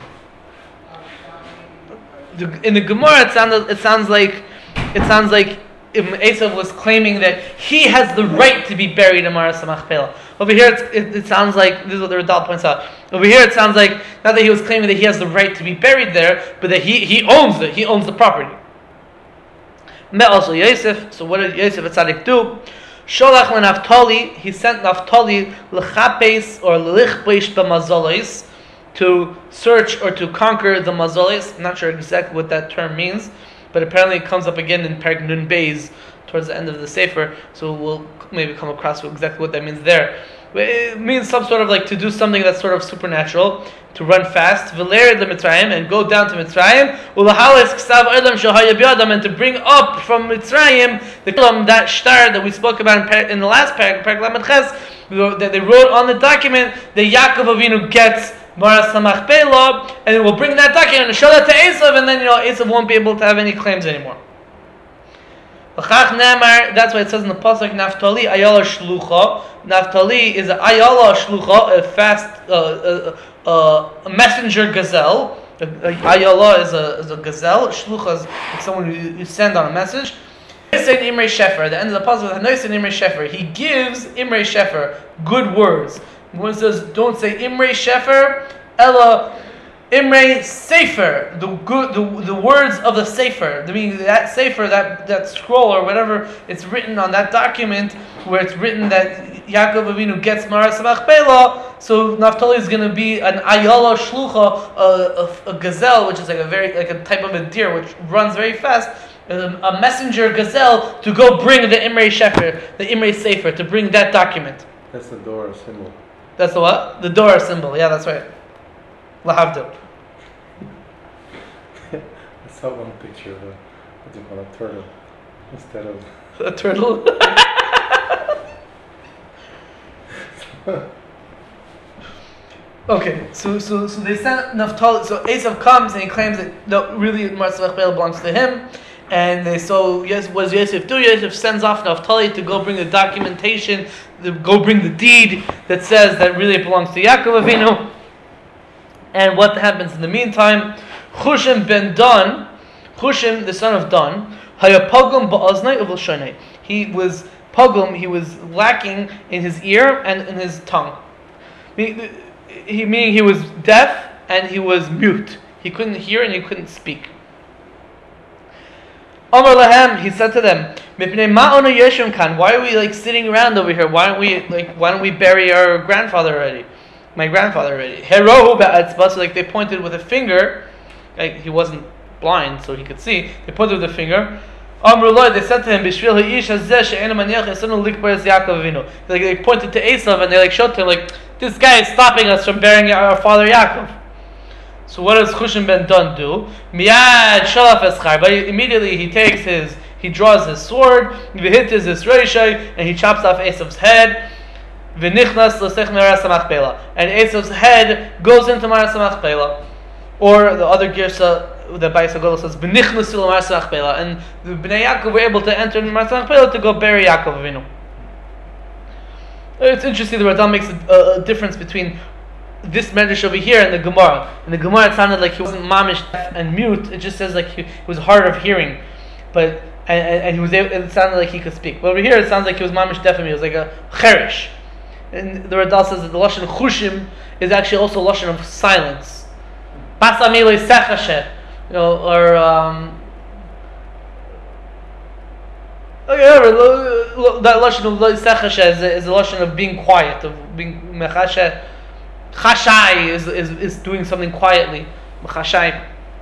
The, in the Gemara, it sounded it sounds like it sounds like Esav was claiming that he has the right to be buried in Me'oras HaMachpelah. Over here, it's, it, it sounds like, this is what the Radal points out. Over here, it sounds like, not that he was claiming that he has the right to be buried there, but that he, he owns it, he owns the property. Me also Yosef, so what did Yosef Atzadik do? Sholach Naftali, he sent Naftali l'chapes or l'lichbeish b'mazolis, to search or to conquer the mazolis. I'm not sure exactly what that term means, but apparently it comes up again in Perek Nun Beis towards the end of the Sefer, so we'll maybe come across exactly what that means there. It means some sort of like to do something that's sort of supernatural, to run fast, v'lered Mitzrayim, and go down to Mitzrayim, u'lahalis k'sav olam shehaya b'yadam, and to bring up from Mitzrayim the kalam, that shtar that we spoke about in, per- in the last paragraph, Perek Lamed Ches, that they wrote on the document that Yaakov Avinu gets Maras HaMachpelah, and we'll bring that document and show that to Esav, and then you know Esav won't be able to have any claims anymore. That's why it says in the pasuk, Naftali Ayala Shlucha. Naftali is an Ayala Shlucha, a fast, uh, uh, uh, a messenger gazelle. Ayala is a, is a gazelle. Shlucha is like someone who you send on a message. Imrei Shefer. At the end of the pasuk, Imrei Shefer. He gives Imrei Shefer good words. When it says, don't say Imrei Shefer, Ella Imrei Sefer, the good, the, the words of the Sefer. I mean, that Sefer, that, that scroll or whatever, it's written on that document where it's written that Yaakov Avinu gets Maras HaMachpelah. So Naphtali is going to be an Ayala Shlucha, a, a, a gazelle, which is like a very like a type of a deer which runs very fast. A messenger gazelle to go bring the Imrei Shefer, the Imrei Sefer, to bring that document. That's the door symbol. That's the what? The Dora symbol. Yeah, that's right. Lahavdil. I saw one picture of a, what do you call a turtle instead of a turtle. Okay, so so so they sent Naphtali. So Esav comes and he claims that no, really Maras HaMachpelah belongs to him. And they, so yes, what does Yosef do? Yosef sends off Naphtali to go bring the documentation, to go bring the deed that says that really it belongs to Yaakov Avinu. And what happens in the meantime? Chushim ben Dan, Chushim the son of Dan, hayapagum ba'aznai uv'lshonai. He was pagum. He was lacking in his ear and in his tongue. He, he meaning he was deaf and he was mute. He couldn't hear and he couldn't speak. Amar lahem, he said to them, Mipnei ma'onu yeshim kan. Why are we like sitting around over here? Why don't we like why don't we bury our grandfather already? My grandfather already. Herohu ba'atzba, so like they pointed with a finger. Like he wasn't blind, so he could see. They pointed with a finger. Amru Loi, they said to him, Bishvil ha'ish hazeh she'enu maniach yasanu likbar es Yaakov Avinu. Like they pointed to Esav and they like showed to him like this guy is stopping us from burying our father Yaakov. So what does Chushim ben Dan do? Miyad shalaf eschar. But immediately he takes his, he draws his sword, v'hitz his reishai, and he chops off Esav's head. V'nichnas l'sech Maras HaMachpelah. And Esav's head goes into Maras HaMachpelah. Or the other girsa, the Bais HaGolah says, v'nichnas l'Maras HaMachpelah. And the Bnei Yaakov were able to enter Maras HaMachpelah to go bury Yaakov Avinu. It's interesting, the Radal makes a, a difference between this medrash over here and the Gemara. In the Gemara, it sounded like he wasn't mamish deaf and mute. It just says like he, he was hard of hearing, but and, and, and he was able, it sounded like he could speak. But over here, it sounds like he was mamish deaf and mute. It was like a cherish. And the Radal says that the lashon chushim is actually also a lashon of silence. Basamilei sechashe, you know, or um, okay, whatever. That lashon of sechashe is, is a lashon of being quiet, of being mechashe. Chashai is, is is doing something quietly. Chashai.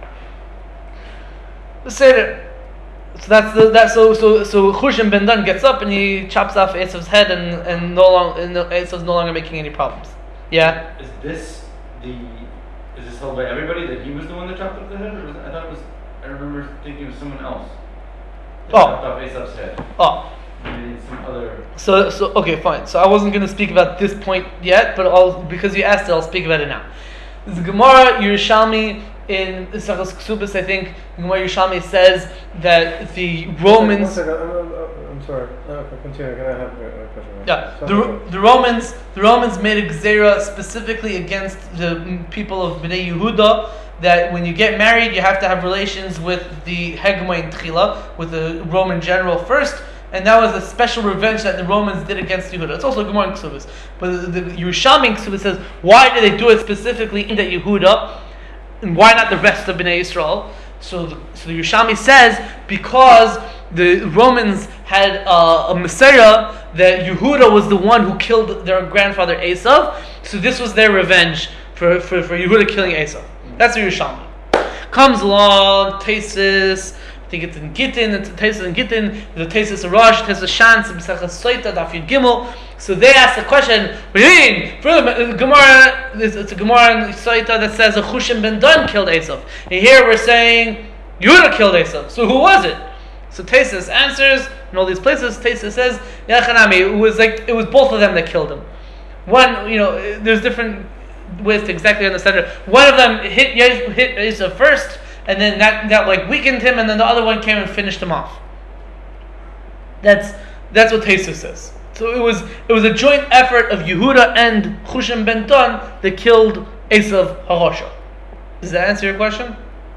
Let's say that. So that's the, that. So so so Chushim ben Dan gets up and he chops off Esav's head and and no longer Esav's no longer making any problems. Yeah. Is this the? Is this held by everybody that he was the one that chopped off the head, or was it, I thought it was? I remember thinking it was someone else. That Oh. Chopped off Esav's head. Oh. Maybe some other. So so okay, fine. So I wasn't going to speak about this point yet, but I'll because you asked it, I'll speak about it now. The Gemara Yerushalmi in Sechos Ksubas, I think Gemara Yerushalmi says that the Romans. One second, one second. I'm, I'm, I'm sorry. No, continue. Can I have a question? Yeah, Something the, about- the Romans the Romans made a gzera specifically against the people of Bnei Yehuda that when you get married, you have to have relations with the Hegemon Tchila, with the Roman general first, and that was a special revenge that the Romans did against Yehuda. It's also Gemara in Ksubis. But the, the Yerushalmi in Ksubis says, why did they do it specifically in the Yehuda, and why not the rest of Bnei Yisrael? So the, so the Yerushalmi says, because the Romans had uh, a Messiah, that Yehuda was the one who killed their grandfather Esav, so this was their revenge for, for, for Yehuda killing Esav. That's the Yerushalmi. Comes along, Tesis, I think it's in Gittin, it's Tesis in Gittin, the Tesis of Rosh, Tesis Shans, B'sechas Soita, Daf Yud Gimel. So they ask the question, what do you mean? Further, the Gemara, it's a Gemara in Soita that says Chushim ben Dun killed Esav. And here we're saying Yehuda killed Esav. So who was it? So Tesis answers, in all these places, Tesis says, Yachanami, it was like, it was both of them that killed him. One, you know, there's different ways to exactly understand it. One of them hit hit Esav first, and then that, that like weakened him, and then the other one came and finished him off. That's that's what Tesis says. So it was it was a joint effort of Yehuda and Chushim ben Dun that killed Esav Harosha. Does that answer your question?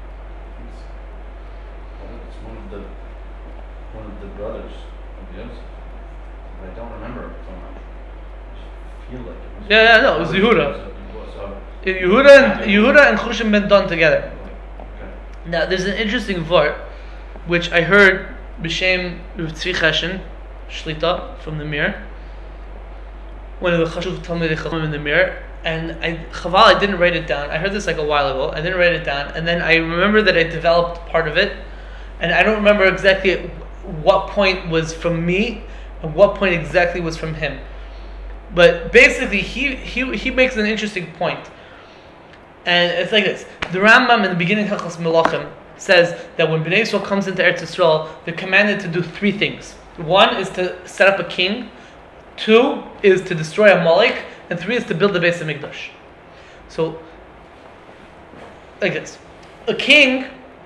It's one of the one of the brothers of Yosef. I don't remember so much. I feel like it was. Yeah, yeah, no, it was Yehuda. So, Yehuda and Yehuda and Chushim ben Dun together. okay. Now, there's an interesting vart which I heard b'shem Rav Tzvi Cheshen Shlita from the Mir, one of the Chashuv Talmidei Chachamim in the Mir, and I Chaval I didn't write it down. I heard this like a while ago. I didn't write it down, and then I remember that I developed part of it, and I don't remember exactly what point was from me and what point exactly was from him. But basically, he he he makes an interesting point. And it's like this. The Rambam in the beginning of Hilchos Melachim says that when Bnei Yisrael comes into Eretz Yisrael, they're commanded to do three things. One is to set up a king. Two is to destroy Amalek. And three is to build the Beis HaMikdash. So, like this. A king...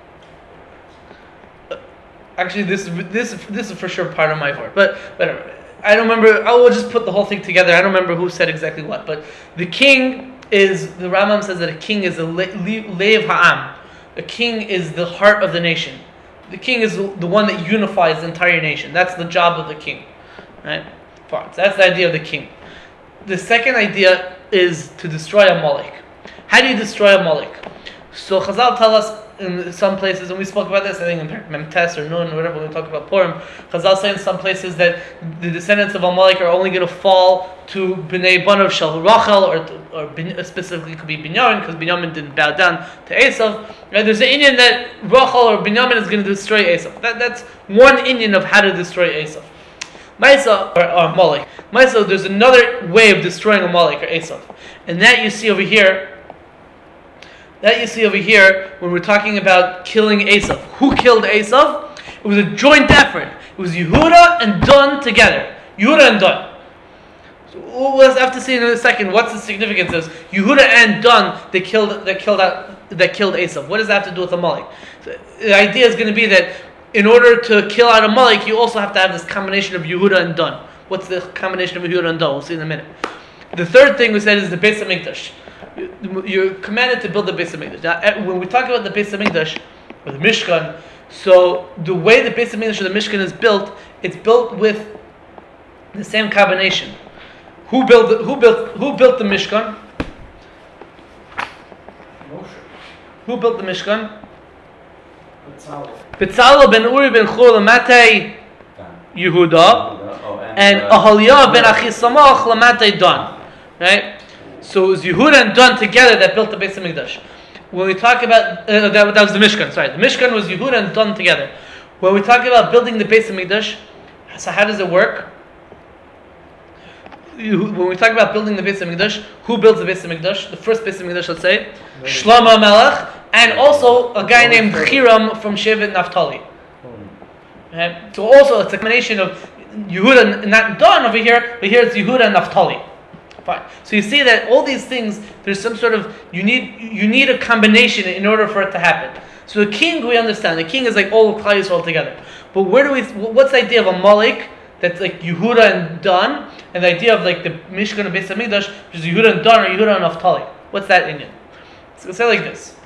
Actually, this this this is for sure part of my part. But whatever. I don't remember. I will just put the whole thing together. I don't remember who said exactly what. But the king... is the Rambam says that a king is a leiv ha'am. A king is the heart of the nation. The king is the one that unifies the entire nation. That's the job of the king, right? Fine. So that's the idea of the king. The second idea is to destroy Amalek. How do you destroy Amalek? So Chazal tell us in some places, and we spoke about this, I think in Memtes or Nun or whatever, when we talk about Purim, Chazal say in some places that the descendants of Amalek are only going to fall to Bnei Banav Shel Rachel, or, or bin, specifically it could be Binyamin, because Binyamin didn't bow down to Esav. Right? There's an Indian that Rachel or Binyamin is going to destroy Esav. That, that's one Indian of how to destroy Esav. Maisa, or, or Amalek. Maisa, there's another way of destroying Amalek or Esav. And that you see over here, That you see over here when we're talking about killing Esav. Who killed Esav? It was a joint effort. It was Yehuda and Dun together. Yehuda and Dun. So we'll have to see in a second what's the significance of Yehuda and Dun that killed that killed out that killed Esav. What does that have to do with Amalek? So the idea is going to be that in order to kill out Amalek, you also have to have this combination of Yehuda and Dun. What's the combination of Yehuda and Dun? We'll see in a minute. The third thing we said is the Beis HaMikdash. You're commanded to build the Beis HaMikdash. Now, when we talk about the Beis HaMikdash, or the Mishkan, so the way the Beis HaMikdash or the Mishkan is built, it's built with the same combination. Who built the, who built who built the Mishkan? Moshe. Who built the Mishkan? Betzalel. Betzalel ben Uri ben Chur Lamatei Yehuda, Oh, and uh, Ahaliah ben Achisamach Lamatei Dan. Right? So it was Yehuda and Dun together that built the Beis HaMikdash. When we talk about uh, that, that was the Mishkan. Sorry, the Mishkan was Yehuda and Dun together. When we talk about building the Beis HaMikdash, so how does it work? You, when we talk about building the Beis HaMikdash, who builds the Beis HaMikdash? The first Beis HaMikdash, let's say, Shlomo Melech, and also a guy named Hiram from Shevet Naphtali. Okay? So also it's a combination of Yehuda, not Dun over here, but here it's Yehuda and Naphtali. Fine. So you see that all these things, there's some sort of, you need you need a combination in order for it to happen. So the king, we understand, the king is like all of Klal Yisrael together. But where do we, what's the idea of Amalek, that's like Yehuda and Dun, and the idea of like the Mishkan and Beis HaMikdash, which is Yehuda and Dun or Yehuda and Naphtali? What's that Indian? So let's say like this.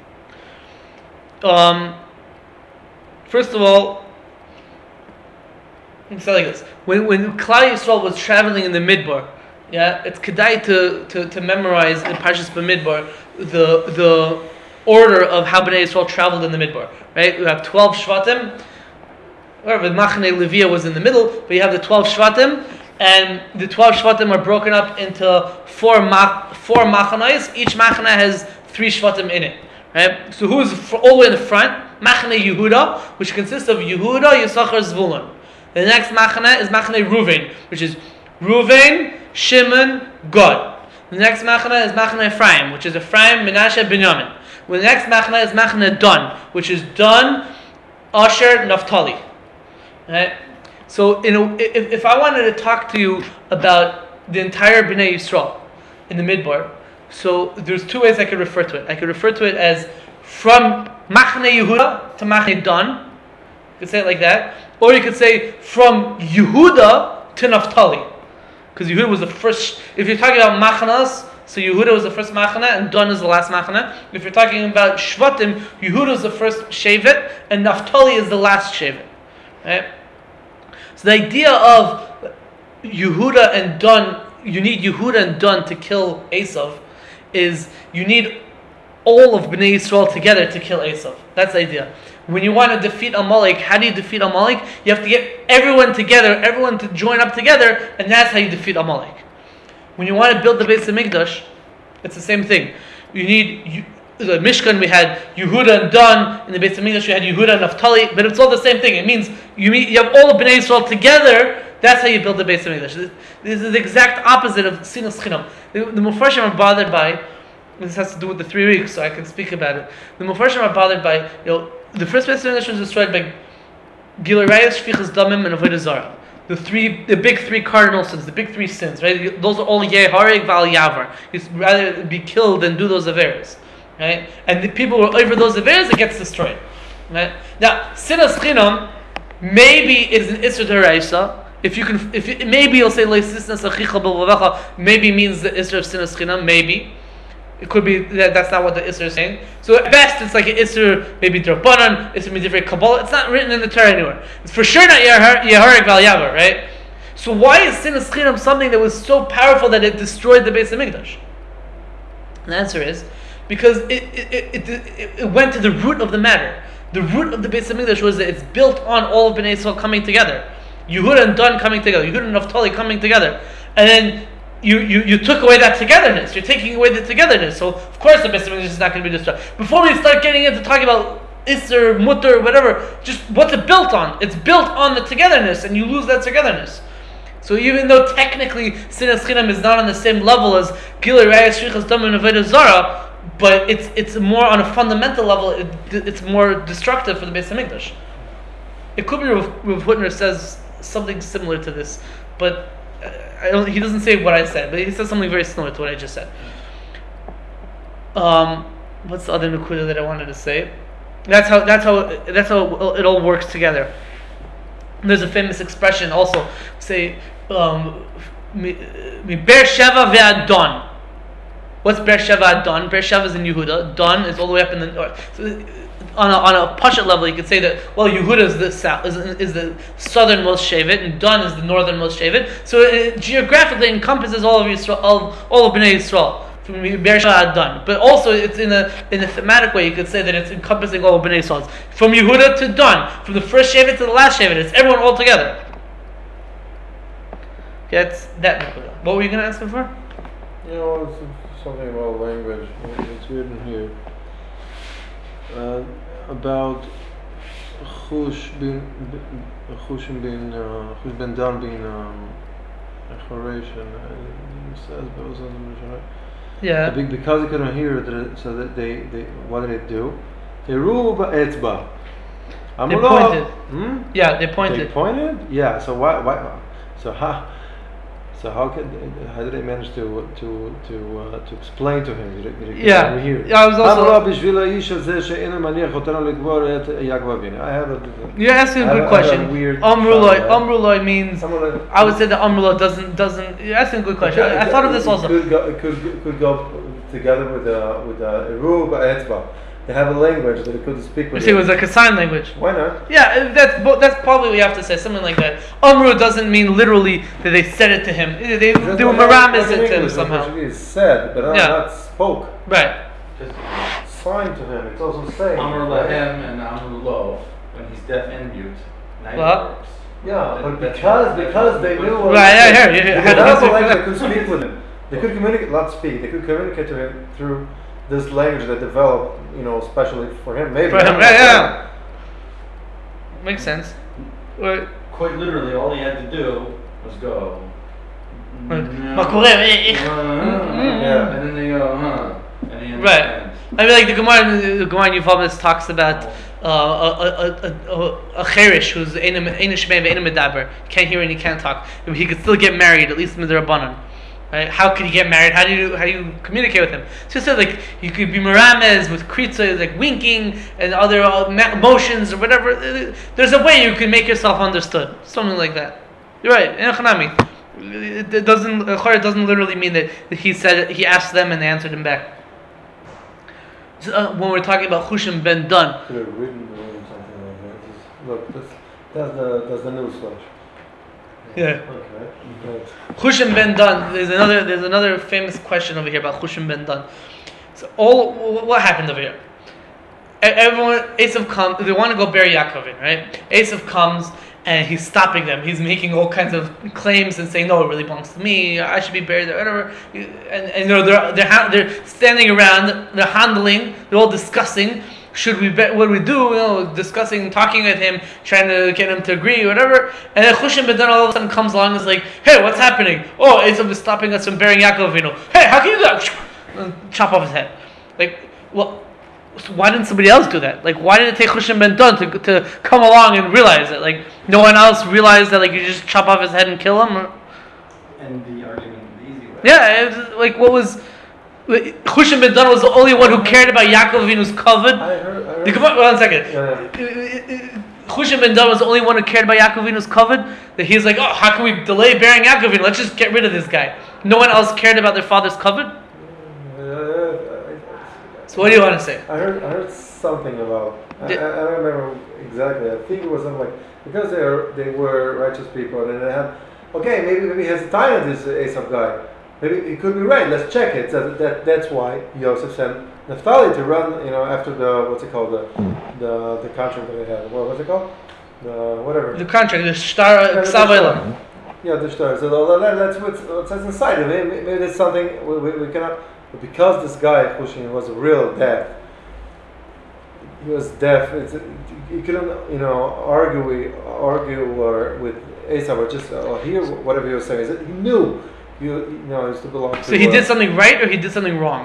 Um, first of all, It's like this. When when Klal Yisrael was traveling in the Midbar, yeah, it's kedai to, to, to memorize in Parshas Bamidbar the the order of how Bnei Yisrael traveled in the Midbar. Right? You have twelve Shvatim. Wherever Machane Levia was in the middle, but you have the twelve Shvatim, and the twelve Shvatim are broken up into four mach, four Machanais. Each Machana has three Shvatim in it. Right? So who's fr- all the way in the front? Machane Yehuda, which consists of Yehuda, Yisachar, Zvulun. The next Machane is Machane Ruvain, which is Ruvain, Shimon, Gad. The next Machane is Machane Ephraim, which is Ephraim, Menashe, Binyamin. Well, the next Machane is Machane Dan, which is Dan, Asher, Naphtali. Right? So, in a, if, if I wanted to talk to you about the entire Bnei Yisrael in the Midbar, so there's two ways I could refer to it. I could refer to it as from Machane Yehuda to Machane Dan. You could say it like that. Or you could say from Yehuda to Naphtali. Because Yehuda was the first, if you're talking about Machanas, so Yehuda was the first Machana and Dan is the last Machana. If you're talking about Shvatim, Yehuda is the first Shevet and Naphtali is the last Shevet. Right? So the idea of Yehuda and Dan, you need Yehuda and Dan to kill Esav, is you need all of Bnei Yisrael together to kill Esav. That's the idea. When you want to defeat Amalek, how do you defeat Amalek? You have to get everyone together, everyone to join up together, and that's how you defeat Amalek. When you want to build the Beis HaMikdash, it's the same thing. You need you, the Mishkan. We had Yehuda and Dan. In the Beis HaMikdash, we had Yehuda and Naphtali. But it's all the same thing. It means you meet, you have all of Bnei Yisrael together. That's how you build the Beis HaMikdash. This, this is the exact opposite of Sinas Chinam. The, the Mufarshim are bothered by. This has to do with the three weeks, so I can speak about it. The Mufarshim are bothered by, you know, the first Beis HaMikdash was destroyed by Gilui Arayos, Shfichas Damim, and Avodah Zarah. The three, the big three cardinal sins, the big three sins, right? Those are all Yeh Hareg Val Yavar. You'd rather be killed than do those averes, right? And the people who are over those averes, it gets destroyed, right? Now, Sinas Chinam maybe is an Isra D'Oraisa. If you can, if it, maybe you'll say Leisisnas Achicha B'Vavecha maybe means the Isra of Sinas Chinam. Maybe it could be that that's not what the Isra is saying. So at best, it's like an Isra, maybe Drabanan, Isra Midivrei Kabbalah. It's not written in the Torah anywhere. It's for sure not Yehareg Val Yavar, right? So why is Sinas Chinam something that was so powerful that it destroyed the Beis HaMikdash? And the answer is because it it, it, it it went to the root of the matter. The root of the Beis HaMikdash was that it's built on all of Bnei Yisrael coming together. Yehuda and Dan coming together. Yehuda and Naphtali coming together. And then You, you, you took away that togetherness. You're taking away the togetherness. So of course the Beis HaMikdash is not going to be destroyed. Before we start getting into talking about Isser, Mutter, whatever, just what's it built on? It's built on the togetherness, and you lose that togetherness. So even though technically Sinas Chinam is not on the same level as Gilui Arayos, Shfichas Damim, and Avodah Zarah, but it's it's more on a fundamental level. It, it's more destructive for the Beis HaMikdash. It could be Rav, Rav Hutner says something similar to this, but I don't, he doesn't say what I said, but he says something very similar to what I just said. Um, what's the other nukuda that I wanted to say? That's how that's how that's how it all works together. There's a famous expression also. Say, um, mi Ber Sheva ve'ad Dan. What's Ber Sheva ad Dan? Ber Sheva is in Yehuda. Dan is all the way up in the north. So, on a on a Pashat level, you could say that well, Yehuda is the south, is, is the southernmost Shevet, and Dan is the northernmost Shevet. So it geographically encompasses all of Yisrael, all, all of Bnei Yisrael from Beersheba ad Dan. But also, it's in a in a thematic way. You could say that it's encompassing all of Bnei Yisrael, from Yehuda to Dan, from the first Shevet to the last Shevet. It's everyone all together. Okay, that's that. What were you going to ask before? You know, it's something about language. It's written here. Uh, about Chush being Chush being uh, Chush ben Dan being um, a Choration. It says, but it was on the Yeah. Be- because they couldn't hear it, so that they, they what did they do? They ruled by etzba. They pointed. Hmm? Yeah, they pointed. They pointed. Yeah. So why? Why? So how? So how could how did they manage to to to uh, to explain to him? Did, did Yeah. Hear? Yeah, I was also. I have a. You're asking a I good have, question. I have a weird Umruloi, thought, right? umruloi means. Amruloi- I would say that umruloi doesn't doesn't. You're asking a good question. I, I thought of this It also. could go, it could could go together with the with the Eru Ba'etzba. they have a language that they could speak You with. see, it him. was like a sign language. Why not? Yeah, that's bo- that's probably what you have to say, something like that. Amru doesn't mean literally that they said it to him. They they, Just they were like- maramis like in it to him English, in somehow. Portuguese, said, but not, Yeah. not spoke. Right. Just Sign to him. It's also saying. Amr right? Lahem and Amr Lo, when he's deaf and mute, neither What? works. Yeah, That- but that's- because that's because what they the knew. question- what Right, he yeah, said. here, you- Because how that's does the it- language they could speak with him. They could communicate, not speak. They could communicate to him through this language that developed, you know, especially for him. Maybe. For him, I don't right, know. yeah. Makes sense. Right. Quite literally, all he had to do was go. Right. "No." Ma kore, eh, eh. Yeah. And then they go, huh. And he Right. understands. I mean, like the Gemara, the Gemara in Yevamos talks about uh, a a a a, a cherish who's ein shmei ve'ein medaber, can't hear and he can't talk. He could still get married, at least midrabanan. Right? How could he get married? How do you how do you communicate with him? So it says like you could be merames with kritza, like winking and other uh, ma- motions or whatever. There's a way you can make yourself understood, something like that. You're right. In Hanami, it it doesn't. It doesn't literally mean that he said he asked them and they answered him back. So, uh, when we're talking about Chushim ben Dun, Could have written or something like that. Just, look, this, that's the that's the news flash. yeah. Okay. Right. Chushim ben Dun. There's another. There's another famous question over here about Chushim ben Dun. So all what happened over here? E- Everyone, Esav comes. They want to go bury Yaakovin, right? Esav comes and he's stopping them. He's making all kinds of claims and saying, "No, it really belongs to me. I should be buried there, whatever." And, and you know, they're they're ha- they're standing around. They're handling. They're all discussing. Should we bet? What do we do? You know, discussing, talking with him, trying to get him to agree, whatever. And then Chushim ben Dun all of a sudden comes along and is like, "Hey, what's happening? Oh, Esav is stopping us from burying Yaakov Avinu. Hey, how can you do that?" And chop off his head. Like, well, so why didn't somebody else do that? Like, why did it take Chushim ben Dun to to come along and realize it? Like, no one else realized that like you just chop off his head and kill him. Or, And the argument, the easy way. yeah, it was, like what was? Chushim ben Dun was the only one who cared about Yaakov Avinu's covet. I heard. I heard The Gemara- One second. Yeah. Chushim ben Dun was the only one who cared about Yaakov Avinu's covet. That he's like, oh, how can we delay burying Yaakov Avinu? Let's just get rid of this guy. No one else cared about their father's covet. Uh, So what do you want to say? I heard. I heard something about. I, Did- I, I don't remember exactly. I think it was something like because they are they were righteous people and they had. Okay, maybe maybe he has a tie on this Esav guy. Maybe he could be right. Let's check it. That, that that's why Yosef sent Naphtali to run. You know, after the what's it called the the the contract that they had. What was it called? The whatever. The contract, the Shtar Yeah, the Ksav shtar. Olam. Yeah, the star. So let- let's what's what's inside it. Maybe, maybe there's something we, we, we cannot. But because this guy Hushin was a real deaf, he was deaf. It's, you couldn't, you know, argue argue or with Esav or just or hear whatever he was saying. Is that he knew, you, you know, he used to belong to. So he uh, did something right or he did something wrong?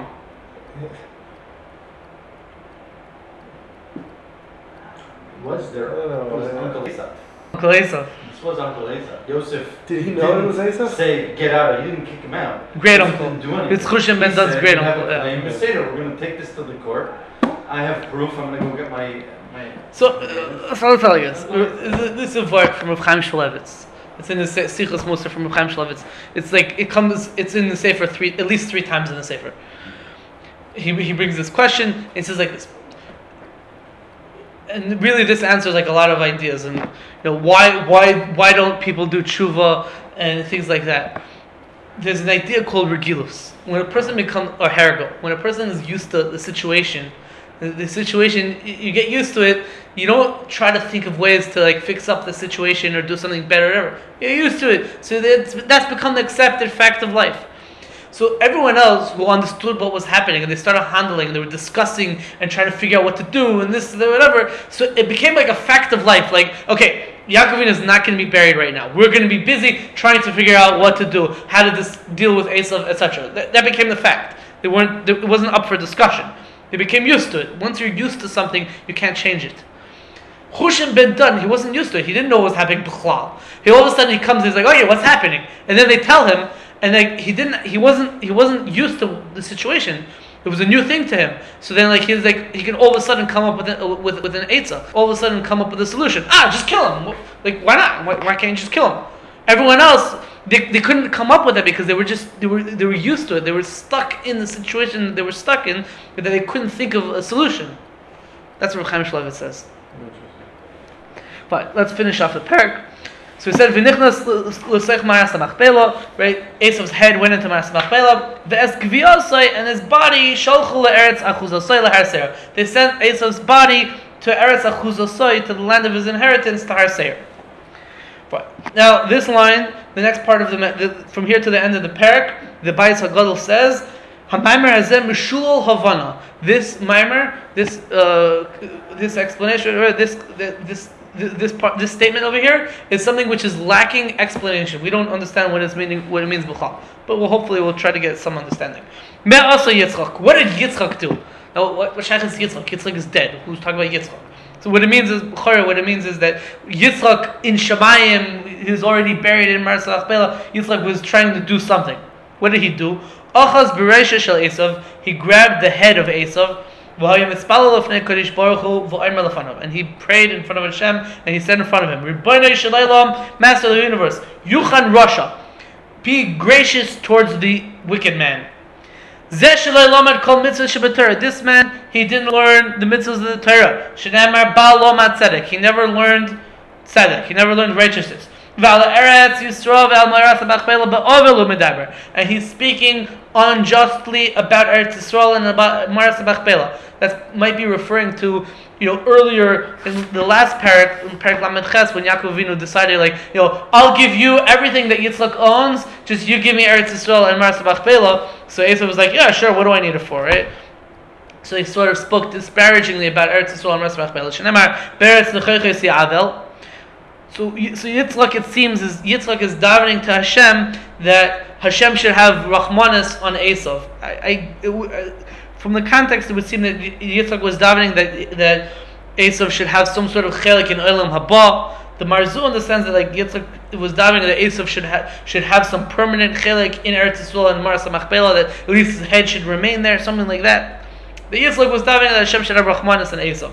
Was there? I don't know. Was Uncle Esav. Uncle Esav. This was Uncle Esav. Yosef. Did he know it was Esav? Say, get out. He didn't kick him out. Great Yosef uncle. Didn't do anything. It's Chushim ben He Dun's said, great "You have uncle, a yeah." claim to Seder. We're going to take this to the court. I have proof. I'm going to go get my my. So, uh, so I'll tell you this. Uh, This is a work from Rav Chaim Shmulevitz. It's in the Se- Sichos Mussar from Rav Chaim Shmulevitz. It's like it comes. It's in the Sefer three, at least three times in the Sefer. He he brings this question and he says like this. And really, this answers like a lot of ideas, and you know why why why don't people do tshuva and things like that. There's an idea called regilus. When a person becomes or hergo, when a person is used to the situation, the, the situation y- you get used to it. You don't try to think of ways to like fix up the situation or do something better. Or whatever. You're used to it, so that's that's become the accepted fact of life. So everyone else who understood what was happening and they started handling, they were discussing and trying to figure out what to do and this, and whatever. So it became like a fact of life. Like, okay, Yaakovin is not going to be buried right now. We're going to be busy trying to figure out what to do, how to dis- deal with Esav, et cetera. That, that became the fact. They weren't. It wasn't up for discussion. They became used to it. Once you're used to something, you can't change it. Chushim ben Dun, he wasn't used to it. He didn't know what was happening. B'chlal. He all of a sudden he comes. He's like, "Oh yeah, what's happening?" And then they tell him. And like he didn't, he wasn't, he wasn't used to the situation. It was a new thing to him. So then, like he's like, he can all of a sudden come up with a, with with an eitzah. All of a sudden, come up with a solution. Ah, just kill him. Like why not? Why, why can't you just kill him? Everyone else, they, they couldn't come up with it because they were just they were they were used to it. They were stuck in the situation they were stuck in, that they couldn't think of a solution. That's what Chaim Shmulevitz says. Interesting. But let's finish off the parak. So we said, "V'nichnas l'seich ma'as machpelah." Right, Esav's head went into ma'as machpelah. Ve'es gviosai, and his body sholchu le'eretz achuzosai lahar seir. They sent Esav's body to Eretz achuzosai, to the land of his inheritance, to Har Seir. Right. Now, this line, the next part of the, the from here to the end of the parak, the Bayis Hagadol says, "Hamaimer hazeh mishulol havana." This mimer, this uh, this explanation, or this this. This part, this statement over here is something which is lacking explanation. We don't understand what it's meaning, what it means b'chal. But we'll hopefully we'll try to get some understanding. Me'asa Yitzchak. What did Yitzchak do? Now, what, what shaykh is Yitzchak? Yitzchak is dead. Who's talking about Yitzchak? So what it means is, what it means is that Yitzchak in Shemayim, he's already buried in Ma'as Machpelah. Yitzchak was trying to do something. What did he do? Achaz b'reisha shel Esav. He grabbed the head of Esav. And he prayed in front of Hashem, and he said in front of him, Ribbono shel Olam, Master of the universe, Yuchan Rasha, be gracious towards the wicked man. This man, he didn't learn the mitzvahs of the Torah. He never learned tzedek, he never learned righteousness. And he's speaking unjustly about Eretz Yisrael and about Ma'as Machpelah. That might be referring to, you know, earlier in the last parak, in Parak Lamed Ches, when Yaakov Avinu decided, like, you know, I'll give you everything that Yitzchak owns, just you give me Eretz Yisrael and Ma'as Machpelah. So Esau was like, yeah, sure, what do I need it for, right? So he sort of spoke disparagingly about Eretz Yisrael and Ma'as Machpelah. Shenemar, Beretz L'choiches Ya'avel. So, so Yitzchak, it seems, is Yitzchak is davening to Hashem that Hashem should have Rachmanis on Esav. I, I, it, from the context, it would seem that Yitzchak was davening that that Esav should have some sort of chelik in Olam Haba. The Marzu understands that like Yitzchak was davening that Esav should have should have some permanent chelik in Eretz Yisrael and Ma'as Machpelah, that at least his head should remain there, something like that. But Yitzchak was davening that Hashem should have Rachmanis on Esav.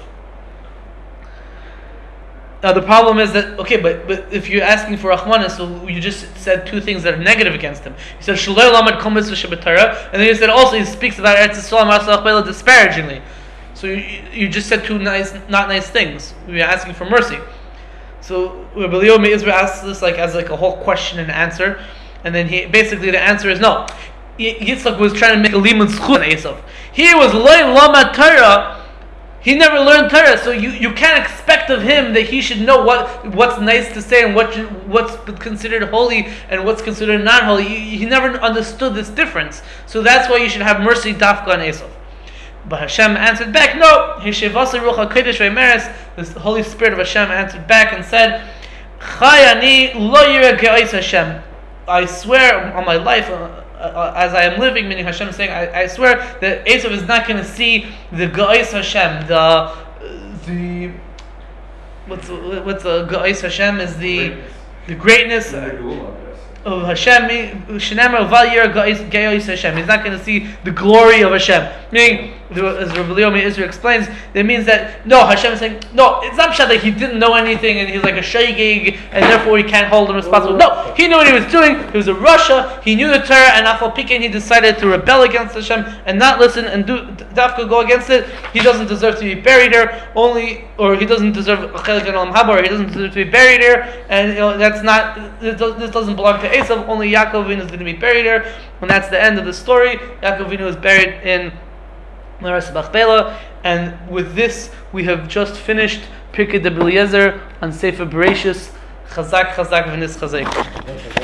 Now the problem is that, okay, but but if you're asking for Rachmanis, so you just said two things that are negative against him. You said Shalei Lamed Kol Mitzvah Sheb'Torah, and then you said also he speaks about Eretz Yisrael and Ma'as Machpelah disparagingly. So you, you just said two nice, not nice things. You're asking for mercy. So Rabbi Leo Me'izra asks this like as like a whole question and answer, and then he basically the answer is no. Yitzchak was trying to make a limun zchut on Esav. He was Loi Lamed Torah. He never learned Torah, so you, you can't expect of him that he should know what what's nice to say and what what's considered holy and what's considered not holy. He, he never understood this difference. So that's why you should have mercy dafka on Esav. But Hashem answered back, no. The Holy Spirit of Hashem answered back and said, I swear on my life, uh, uh, as I am living, meaning Hashem is saying, I, I swear that Esav is not going to see the Ga'is Hashem, the the what's what's the Ga'is Hashem is the greatness. the greatness. Uh, of Hashem, He's not going to see the glory of Hashem. Meaning, as Rabbi Leo Me'izra explains, that means that no, Hashem is saying no. It's not that he didn't know anything and he's like a shaygig and therefore he can't hold him responsible. No, he knew what he was doing. He was a Russia. He knew the Torah, and Afal Pikin he decided to rebel against Hashem and not listen and do dafka go against it. He doesn't deserve to be buried here. Only, or he doesn't deserve a chelik in Olam Haba, or he doesn't deserve to be buried here. And you know that's not. This doesn't belong to Esav. Only Yaakov Avinu is going to be buried here, and that's the end of the story. Yaakov Avinu is buried in Ma'as Machpelah, and with this we have just finished Pirkei de Eliezer on Sefer Bereshis. Chazak, chazak, v'nis chazak.